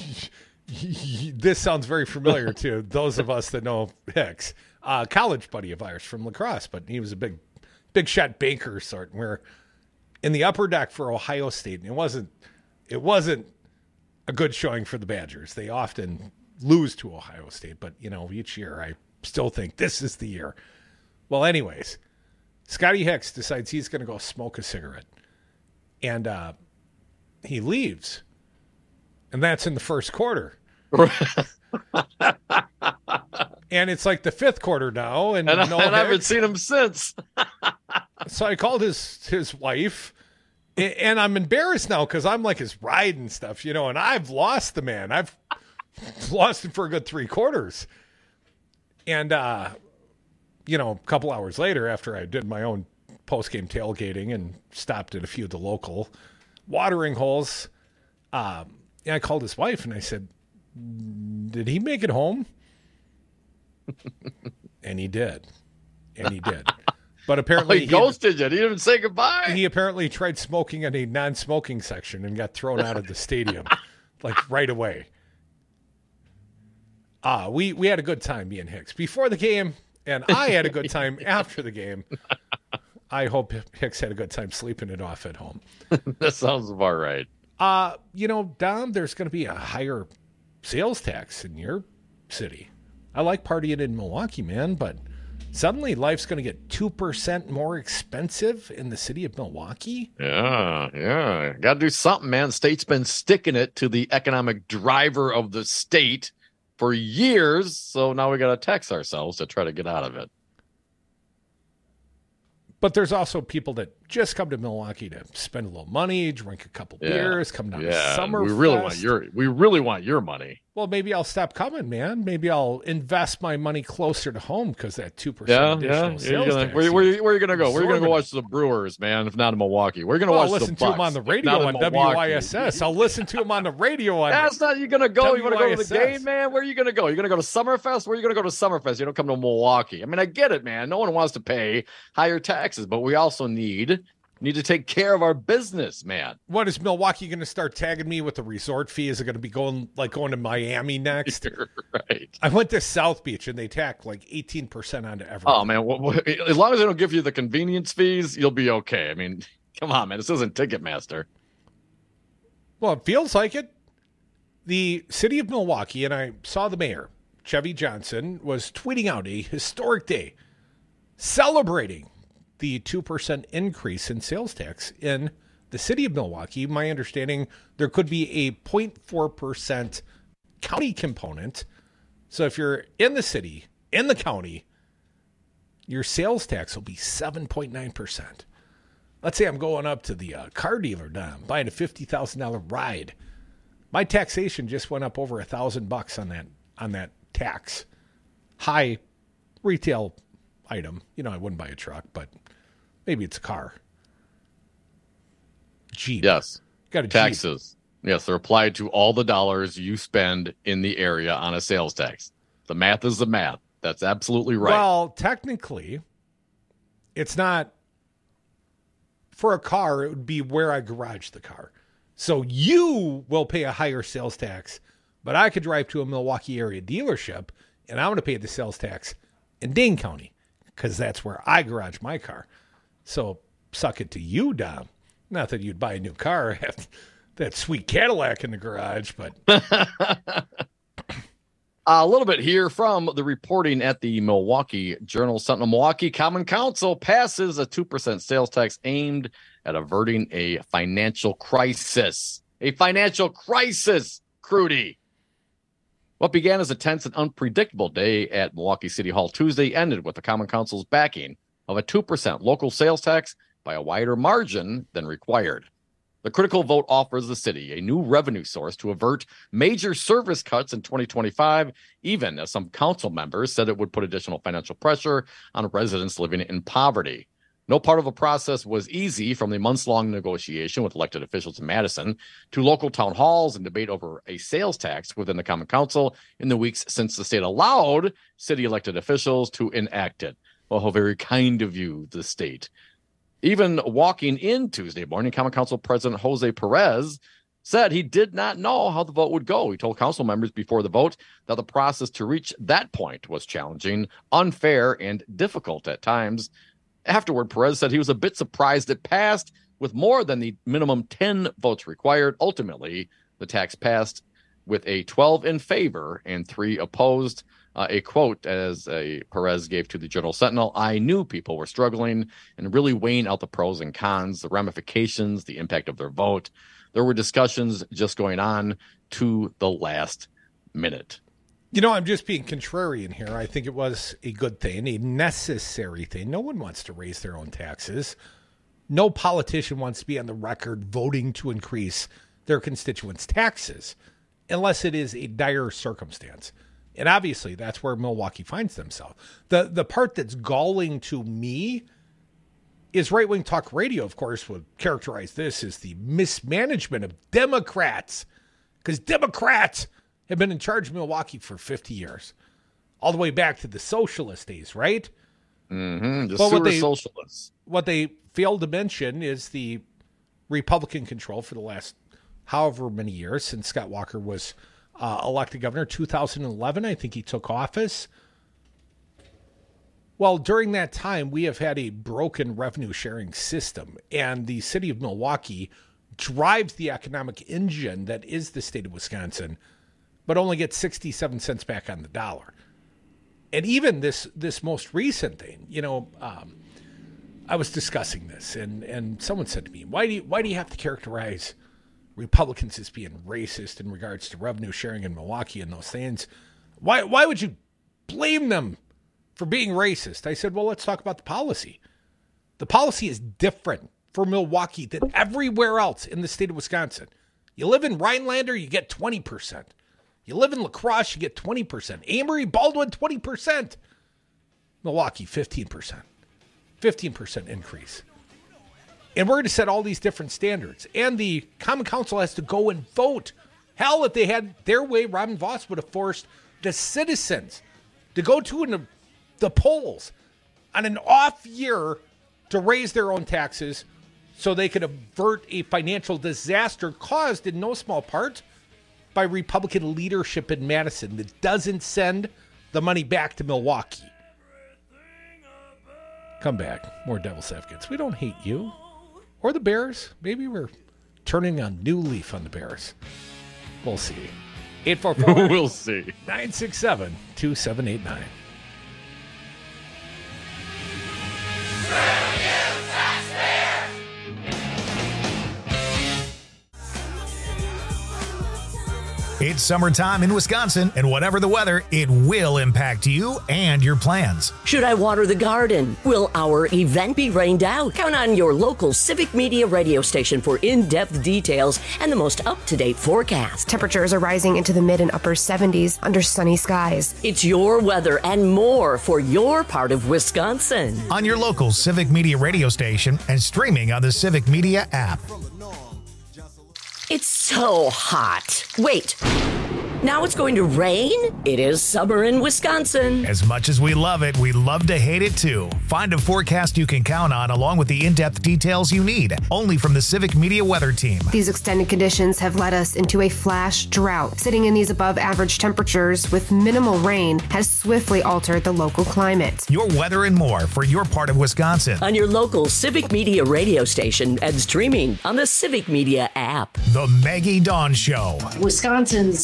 this sounds very familiar to those of us that know Hicks. Uh, college buddy of ours from lacrosse, but he was a big, big shot banker sort, where in the upper deck for Ohio State, and it wasn't it wasn't a good showing for the Badgers. They often lose to Ohio State, but you know, each year I still think this is the year. Well, anyways, Scotty Hicks decides he's going to go smoke a cigarette, and uh, he leaves, and that's in the first quarter. And it's like the fifth quarter now, and, and, no I, and I haven't seen him since. So I called his his wife, and I'm embarrassed now because I'm like his ride and stuff, you know, and I've lost the man. I've lost him for a good three quarters. And, uh, you know, a couple hours later, after I did my own post-game tailgating and stopped at a few of the local watering holes, um, and I called his wife, and I said, did he make it home? And he did. And he did. But apparently oh, he, he ghosted you. He didn't even say goodbye. He apparently tried smoking in a non-smoking section and got thrown out of the stadium, like right away. Ah, uh, we we had a good time, me and Hicks, before the game, and I had a good time after the game. I hope Hicks had a good time sleeping it off at home. That sounds about right. Uh, you know, Dom, there's going to be a higher sales tax in your city. I like partying in Milwaukee, man, but suddenly life's going to get two percent more expensive in the city of Milwaukee? Yeah, yeah. Got to do something, man. The state's been sticking it to the economic driver of the state for years, so now we got to tax ourselves to try to get out of it. But there's also people that just come to Milwaukee to spend a little money, drink a couple yeah. beers, come down yeah. to summer. We really want your we really want your money. Well, maybe I'll stop coming, man. Maybe I'll invest my money closer to home because that two percent yeah, additional yeah. sales gonna, tax. Where, where, where are you going to go? Where are you going to go it. watch the Brewers, man? If not in Milwaukee, we're going to well, watch I'll listen the to Bucks, them on the radio on W I S S. I'll listen to them on the radio on. That's not you going to go. You want to go to the W I S S. game, man? Where are you going to go? You're going to go to Summerfest? Where are you going to go to Summerfest? You don't come to Milwaukee. I mean, I get it, man. No one wants to pay higher taxes, but we also need. Need to take care of our business, man. What is Milwaukee going to start tagging me with the resort fee? Is it going to be going like going to Miami next? Right. I went to South Beach and they tack like eighteen percent onto everything. Oh man, well, well, as long as they don't give you the convenience fees, you'll be okay. I mean, come on, man, this isn't Ticketmaster. Well, it feels like it. The city of Milwaukee, and I saw the mayor, Chevy Johnson, was tweeting out a historic day celebrating the two percent increase in sales tax in the city of Milwaukee. My understanding, there could be a zero point four percent county component. So if you're in the city, in the county, your sales tax will be seven point nine percent. Let's say I'm going up to the uh, car dealer, Dom, buying a fifty thousand dollars ride. My taxation just went up over one thousand bucks on that on that tax. High retail item. You know, I wouldn't buy a truck, but maybe it's a car. Jeep. Yes. Got a taxes. Jeep. Yes, they're applied to all the dollars you spend in the area on a sales tax. The math is the math. That's absolutely right. Well, technically, it's not for a car. It would be where I garage the car. So you will pay a higher sales tax, but I could drive to a Milwaukee area dealership and I'm going to pay the sales tax in Dane County because that's where I garage my car. So suck it to you, Dom. Not that you'd buy a new car, have that sweet Cadillac in the garage, but A little bit here from the reporting at the Milwaukee Journal Sentinel. Milwaukee Common Council passes a two percent sales tax aimed at averting a financial crisis. A financial crisis, Crudy. What began as a tense and unpredictable day at Milwaukee City Hall Tuesday ended with the Common Council's backing of a two percent local sales tax by a wider margin than required. The critical vote offers the city a new revenue source to avert major service cuts in twenty twenty-five, even as some council members said it would put additional financial pressure on residents living in poverty. No part of the process was easy, from the months-long negotiation with elected officials in Madison to local town halls and debate over a sales tax within the Common Council in the weeks since the state allowed city elected officials to enact it. Well, how very kind of you, the state. Even walking in Tuesday morning, Common Council President Jose Perez said he did not know how the vote would go. He told council members before the vote that the process to reach that point was challenging, unfair, and difficult at times. Afterward, Perez said he was a bit surprised it passed with more than the minimum ten votes required. Ultimately, the tax passed with a twelve in favor and three opposed. Uh, a quote as a Perez gave to the Journal Sentinel: "I knew people were struggling and really weighing out the pros and cons, the ramifications, the impact of their vote. There were discussions just going on to the last minute." You know, I'm just being contrarian here. I think it was a good thing, a necessary thing. No one wants to raise their own taxes. No politician wants to be on the record voting to increase their constituents' taxes unless it is a dire circumstance. And obviously, that's where Milwaukee finds themselves. The the part that's galling to me is right-wing talk radio, of course, would characterize this as the mismanagement of Democrats. Because Democrats have been in charge of Milwaukee for fifty years. All the way back to the socialist days, right? Mm-hmm. The but sewer what they, socialists. What they failed to mention is the Republican control for the last however many years since Scott Walker was uh, elected governor. two thousand eleven, I think he took office. Well, during that time, we have had a broken revenue sharing system, and the city of Milwaukee drives the economic engine that is the state of Wisconsin, but only gets sixty-seven cents back on the dollar. And even this this most recent thing, you know, um, I was discussing this, and, and someone said to me, why do you, why do you have to characterize Republicans as being racist in regards to revenue sharing in Milwaukee and those things? Why why would you blame them for being racist? I said, well, let's talk about the policy. The policy is different for Milwaukee than everywhere else in the state of Wisconsin. You live in Rhinelander, you get twenty percent. You live in La Crosse, you get twenty percent. Amory, Baldwin, twenty percent. Milwaukee, fifteen percent. fifteen percent increase. And we're going to set all these different standards. And the Common Council has to go and vote. Hell, if they had their way, Robin Voss would have forced the citizens to go to an, the polls on an off year to raise their own taxes so they could avert a financial disaster caused in no small part by Republican leadership in Madison that doesn't send the money back to Milwaukee. Come back. More Devil's Advocates. We don't hate you or the Bears. Maybe we're turning a new leaf on the Bears. We'll see. eight four four We'll see. nine six seven, two seven eight nine. It's summertime in Wisconsin, and whatever the weather, it will impact you and your plans. Should I water the garden? Will our event be rained out? Count on your local Civic Media radio station for in-depth details and the most up-to-date forecast. Temperatures are rising into the mid and upper seventies under sunny skies. It's your weather and more for your part of Wisconsin. On your local Civic Media radio station and streaming on the Civic Media app. It's so hot. Wait, now it's going to rain? It is summer in Wisconsin. As much as we love it, we love to hate it too. Find a forecast you can count on along with the in-depth details you need, only from the Civic Media Weather Team. These extended conditions have led us into a flash drought. Sitting in these above average temperatures with minimal rain has swiftly altered the local climate. Your weather and more for your part of Wisconsin. On your local Civic Media radio station and streaming on the Civic Media app. The Maggie Dawn Show. Wisconsin's man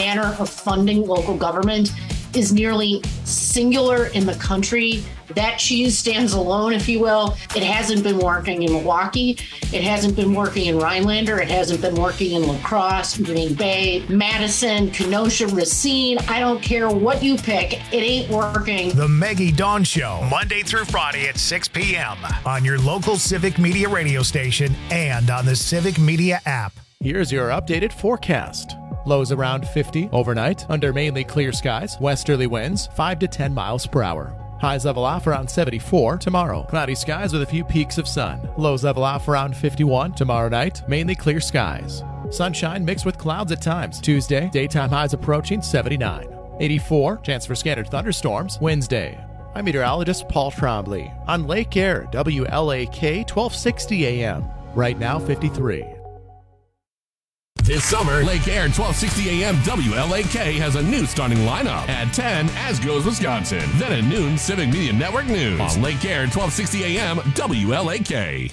manner of funding local government is nearly singular in the country. That cheese stands alone, if you will. It hasn't been working in Milwaukee. It hasn't been working in Rhinelander. It hasn't been working in La Crosse, Green Bay, Madison, Kenosha, Racine. I don't care what you pick. It ain't working. The Maggie Dawn Show, Monday through Friday at six p.m. on your local Civic Media radio station and on the Civic Media app. Here's your updated forecast. Lows around fifty overnight under mainly clear skies. Westerly winds five to ten miles per hour. Highs level off around seventy-four tomorrow. Cloudy skies with a few peaks of sun. Lows level off around fifty-one tomorrow night. Mainly clear skies. Sunshine mixed with clouds at times. Tuesday, daytime highs approaching seventy-nine. eighty-four, chance for scattered thunderstorms. Wednesday. I'm meteorologist Paul Trombley on Lake Air, W L A K twelve sixty A M. Right now, fifty-three. This summer, Lake Air twelve sixty A M W L A K has a new starting lineup. At ten, As Goes Wisconsin. Then at noon, Civic Media Network News. On Lake Air twelve sixty A M W L A K.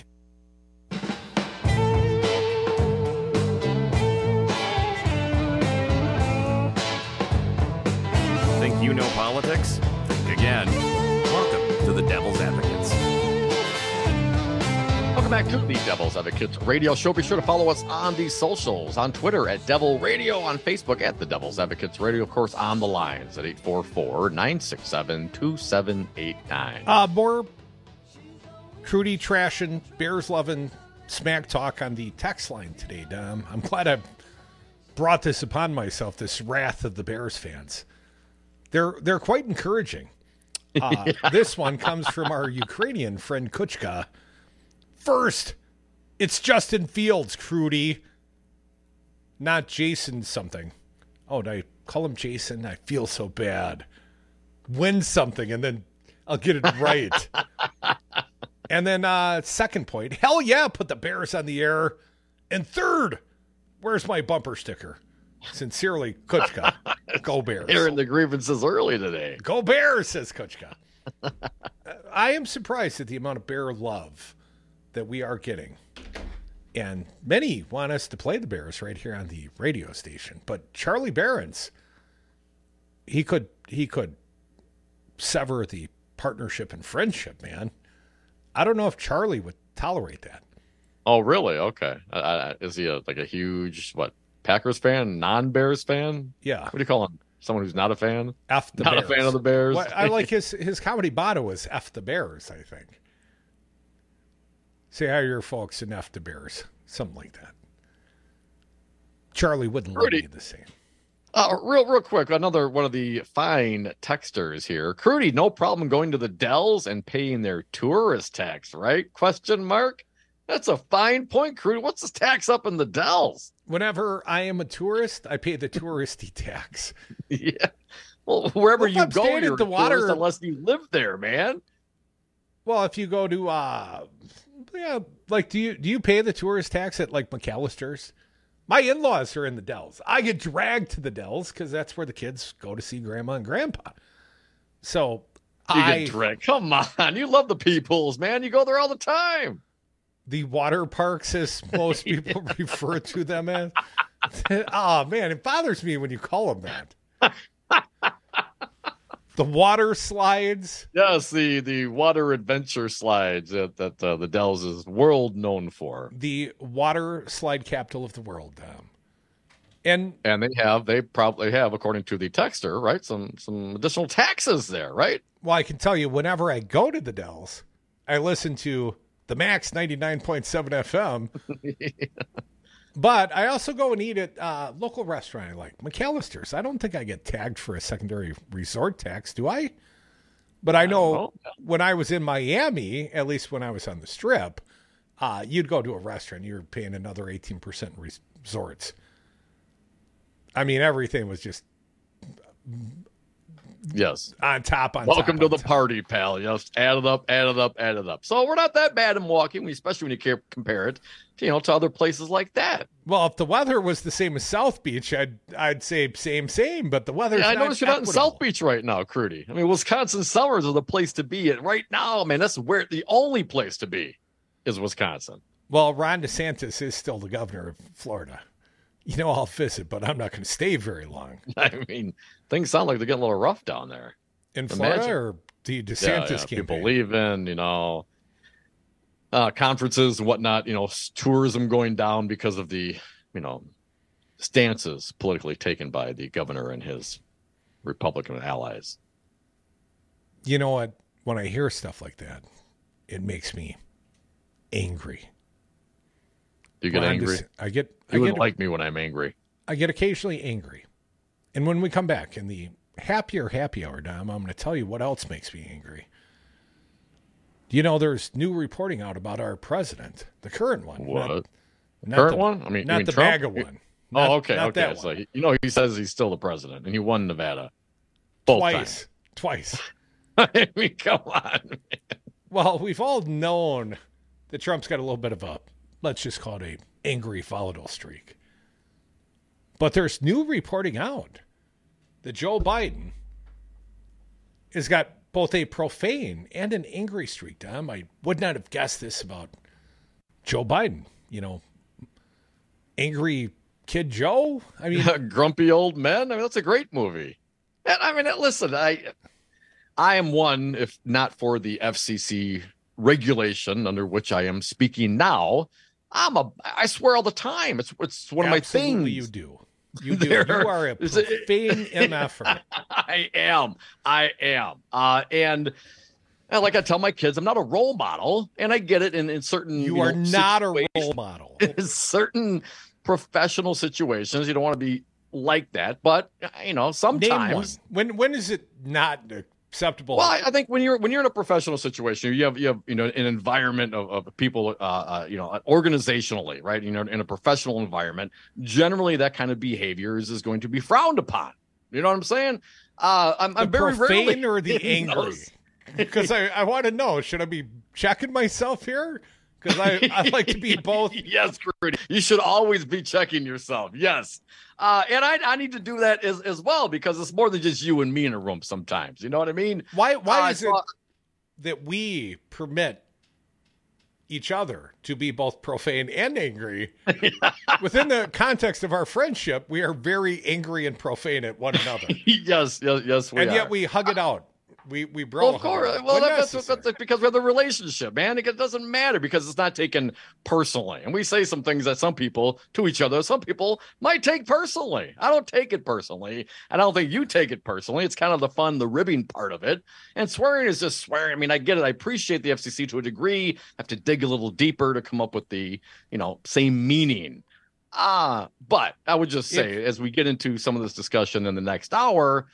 Think you know politics? Think again. Welcome to the Devil's Advocates. Welcome back to the Devil's Advocates radio show. Be sure to follow us on the socials, on Twitter at Devil Radio, on Facebook at the Devil's Advocates Radio, of course, on the lines at eight four four, nine six seven, two seven eight nine. Uh, more Crudy trashing, Bears loving smack talk on the text line today, Dom. I'm glad I brought this upon myself, this wrath of the Bears fans. They're they're quite encouraging. Uh, yeah. This one comes from our Ukrainian friend Kuchka. First, it's Justin Fields, Crudy, not Jason something. Oh, did I call him Jason? I feel so bad. Win something, and then I'll get it right. And then uh, second point, hell yeah, put the Bears on the air. And third, where's my bumper sticker? Sincerely, Kuchka. Go Bears. Airing the grievances early today. Go Bears, says Kuchka. I am surprised at the amount of Bear love that we are getting. And many want us to play the Bears right here on the radio station. But Charlie Barons, he could he could sever the partnership and friendship, man. I don't know if Charlie would tolerate that. Oh, really? Okay. Uh, is he a, like a huge, what, Packers fan, non-Bears fan? Yeah. What do you call him? Someone who's not a fan? F the not Bears. a fan of the Bears? Well, I like his, his comedy motto is F the Bears, I think. Say hi to your folks and F the Bears. Something like that. Charlie wouldn't let me the same. Uh, real, real quick, another one of the fine texters here. Crudy, no problem going to the Dells and paying their tourist tax, right? Question mark. That's a fine point, Crudy. What's the tax up in the Dells? Whenever I am a tourist, I pay the touristy tax. Yeah. Well, wherever well, you go, you're the a water tourist unless you live there, man. Well, if you go to, uh, yeah, like, do you do you pay the tourist tax at like McAllister's? My in-laws are in the Dells. I get dragged to the Dells because that's where the kids go to see Grandma and Grandpa. So you I get dragged. Come on, you love the Peoples, man. You go there all the time. The water parks, as most people refer to them as. Oh man, it bothers me when you call them that. The water slides. Yes, the, the water adventure slides that, that uh, the Dells is world known for. The water slide capital of the world. Um, and and they have, they probably have, according to the texter, right, some some additional taxes there, right? Well, I can tell you, whenever I go to the Dells, I listen to the Max ninety-nine point seven F M. Yeah. But I also go and eat at a uh, local restaurant I like, McAllister's. I don't think I get tagged for a secondary resort tax, do I? But I know, I know. When I was in Miami, at least when I was on the Strip, uh, you'd go to a restaurant, you're paying another eighteen percent resorts. I mean, everything was just... Yes. On top, on Welcome top, to on the top. party, pal. Just add it up, add it up, add it up. So we're not that bad in Milwaukee, especially when you compare it to, you know, to other places like that. Well, if the weather was the same as South Beach, I'd I'd say same, same, but the weather's yeah, I not notice you're not in equitable. South Beach right now, Crudy. I mean, Wisconsin summers are the place to be. And right now, man, that's where the only place to be is Wisconsin. Well, Ron DeSantis is still the governor of Florida. You know, I'll visit, but I'm not going to stay very long. I mean, things sound like they're getting a little rough down there. In Florida Imagine. or the DeSantis yeah, yeah. campaign? People leaving, you know, uh, conferences and whatnot, you know, tourism going down because of the, you know, stances politically taken by the governor and his Republican allies. You know what? When I hear stuff like that, it makes me angry. Do you get Well, I'm angry? just- I get. You I wouldn't get, like me when I'm angry. I get occasionally angry, and when we come back in the happier happy hour, Dom, I'm going to tell you what else makes me angry. You know, there's new reporting out about our president, the current one. What? Not, The not current the- one? I mean, you not mean the Trump? MAGA You- one. Oh, Not- okay, not okay. that So one. he- you know, he says he's still the president, and he won Nevada both Twice. times. Twice. I mean, come on. Man. Well, we've all known that Trump's got a little bit of a, let's just call it a angry volatile streak. But there's new reporting out that Joe Biden has got both a profane and an angry streak, Tom. I would not have guessed this about Joe Biden. You know, angry kid Joe? I mean, Grumpy Old Men? I mean, that's a great movie. And I mean, listen, I I am one, if not for the F C C regulation under which I am speaking now, I'm a I swear all the time. It's it's one of my things. absolutely you do. You do. You are a profane M F-er. I am. I am. Uh, and, and like I tell my kids, I'm not a role model, and I get it in, in certain You you are know, not a situations. role model. In certain professional situations, you don't want to be like that. But you know, Name one. sometimes. When when is it not acceptable? Well, I, I think when you're when you're in a professional situation, you have you have you know an environment of, of people, uh, uh, you know, organizationally, right? You know, in a professional environment, generally that kind of behavior is, is going to be frowned upon. You know what I'm saying? Uh, I'm, the I'm very profane rarely or the in angry? those. Because I, I want to know, should I be checking myself here? Because I, I like to be both. Yes, Rudy. You should always be checking yourself. Yes. Uh, and I, I need to do that as, as well, because it's more than just you and me in a room sometimes. You know what I mean? Why why Uh, is so- it that we permit each other to be both profane and angry? Within the context of our friendship, we are very angry and profane at one another. yes, yes, yes, we and yet are. we hug it out. We we bro. Well, of course. Well, that's, that's, that's because we have the relationship, man. It doesn't matter because it's not taken personally. And we say some things that some people to each other, some people might take personally. I don't take it personally. And I don't think you take it personally. It's kind of the fun, the ribbing part of it. And swearing is just swearing. I mean, I get it. I appreciate the F C C to a degree. I have to dig a little deeper to come up with the, you know, same meaning. Ah, but I would just say, as we get into some of this discussion in the next hour,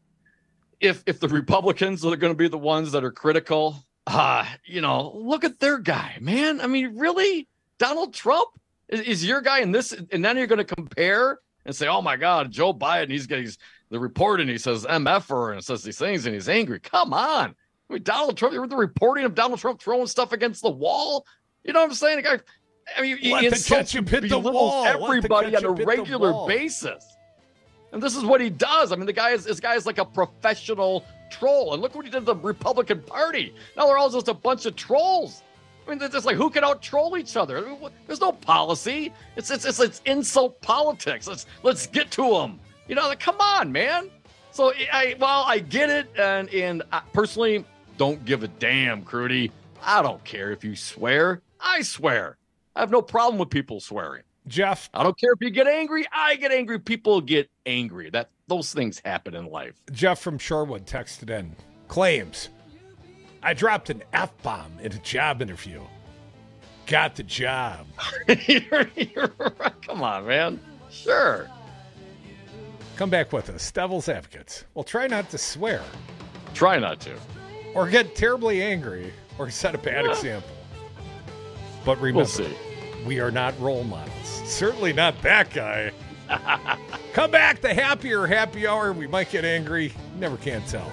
if if the Republicans are going to be the ones that are critical, uh, you know, look at their guy, man. I mean, really? Donald Trump is, is your guy in this? And then you're going to compare and say, oh, my God, Joe Biden, he's getting the report and he says M F-er and says these things and he's angry. Come on. I mean, Donald Trump, you heard the reporting of Donald Trump throwing stuff against the wall. You know what I'm saying? The guy, I mean, he Let the insults ketchup hit the belittles wall. Let the everybody on a ketchup hit the regular wall. basis. And this is what he does. I mean, the guy is this guy is like a professional troll. And look what he did to the Republican Party. Now they're all just a bunch of trolls. I mean, they're just like, who can out troll each other? I mean, what- there's no policy. It's it's it's, it's insult politics. Let's let's get to them. You know, like, come on, man. So I well, I get it, and and I personally don't give a damn, Crudy. I don't care if you swear. I swear. I have no problem with people swearing. Jeff, I don't care if you get angry. I get angry. People get angry. That those things happen in life. Jeff from Shorewood texted in, claims, I dropped an F-bomb in a job interview. Got the job. you're, you're right. Come on, man. Sure. Come back with us, Devil's Advocates. Well, try not to swear. Try not to. Or get terribly angry or set a bad example. But remember, We'll see. we are not role models. Certainly not that guy. Come back, the happier happy hour. We might get angry. Never can tell.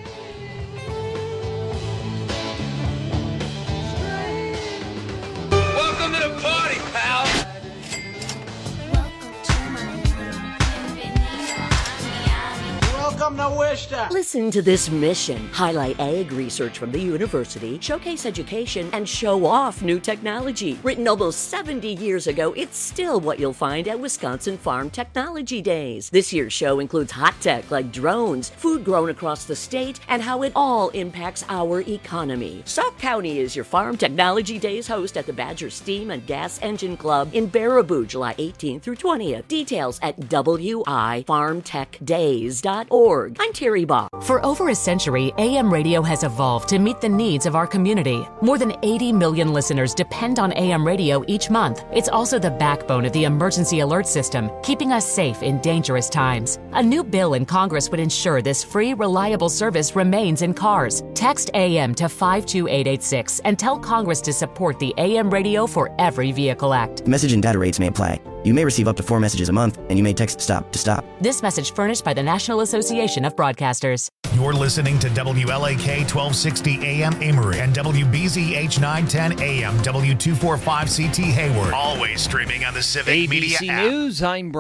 Welcome to the party, pal. Welcome to I wish that. Listen to this mission. Highlight ag research from the university, showcase education, and show off new technology. Written almost seventy years ago, it's still what you'll find at Wisconsin Farm Technology Days. This year's show includes hot tech like drones, food grown across the state, and how it all impacts our economy. Sauk County is your Farm Technology Days host at the Badger Steam and Gas Engine Club in Baraboo, July eighteenth through twentieth. Details at w i farm tech days dot org. I'm Terry Bach. For over a century, A M radio has evolved to meet the needs of our community. More than eighty million listeners depend on A M radio each month. It's also the backbone of the emergency alert system, keeping us safe in dangerous times. A new bill in Congress would ensure this free, reliable service remains in cars. Text A M to five two eight eight six and tell Congress to support the A M Radio for Every Vehicle Act. Message and data rates may apply. You may receive up to four messages a month, and you may text STOP to stop. This message furnished by the National Association of Broadcasters. You're listening to W L A K twelve sixty A M Amory and W B Z H nine ten A M W two forty-five C T Hayward. Always streaming on the Civic A B C Media app. News, I'm Brian.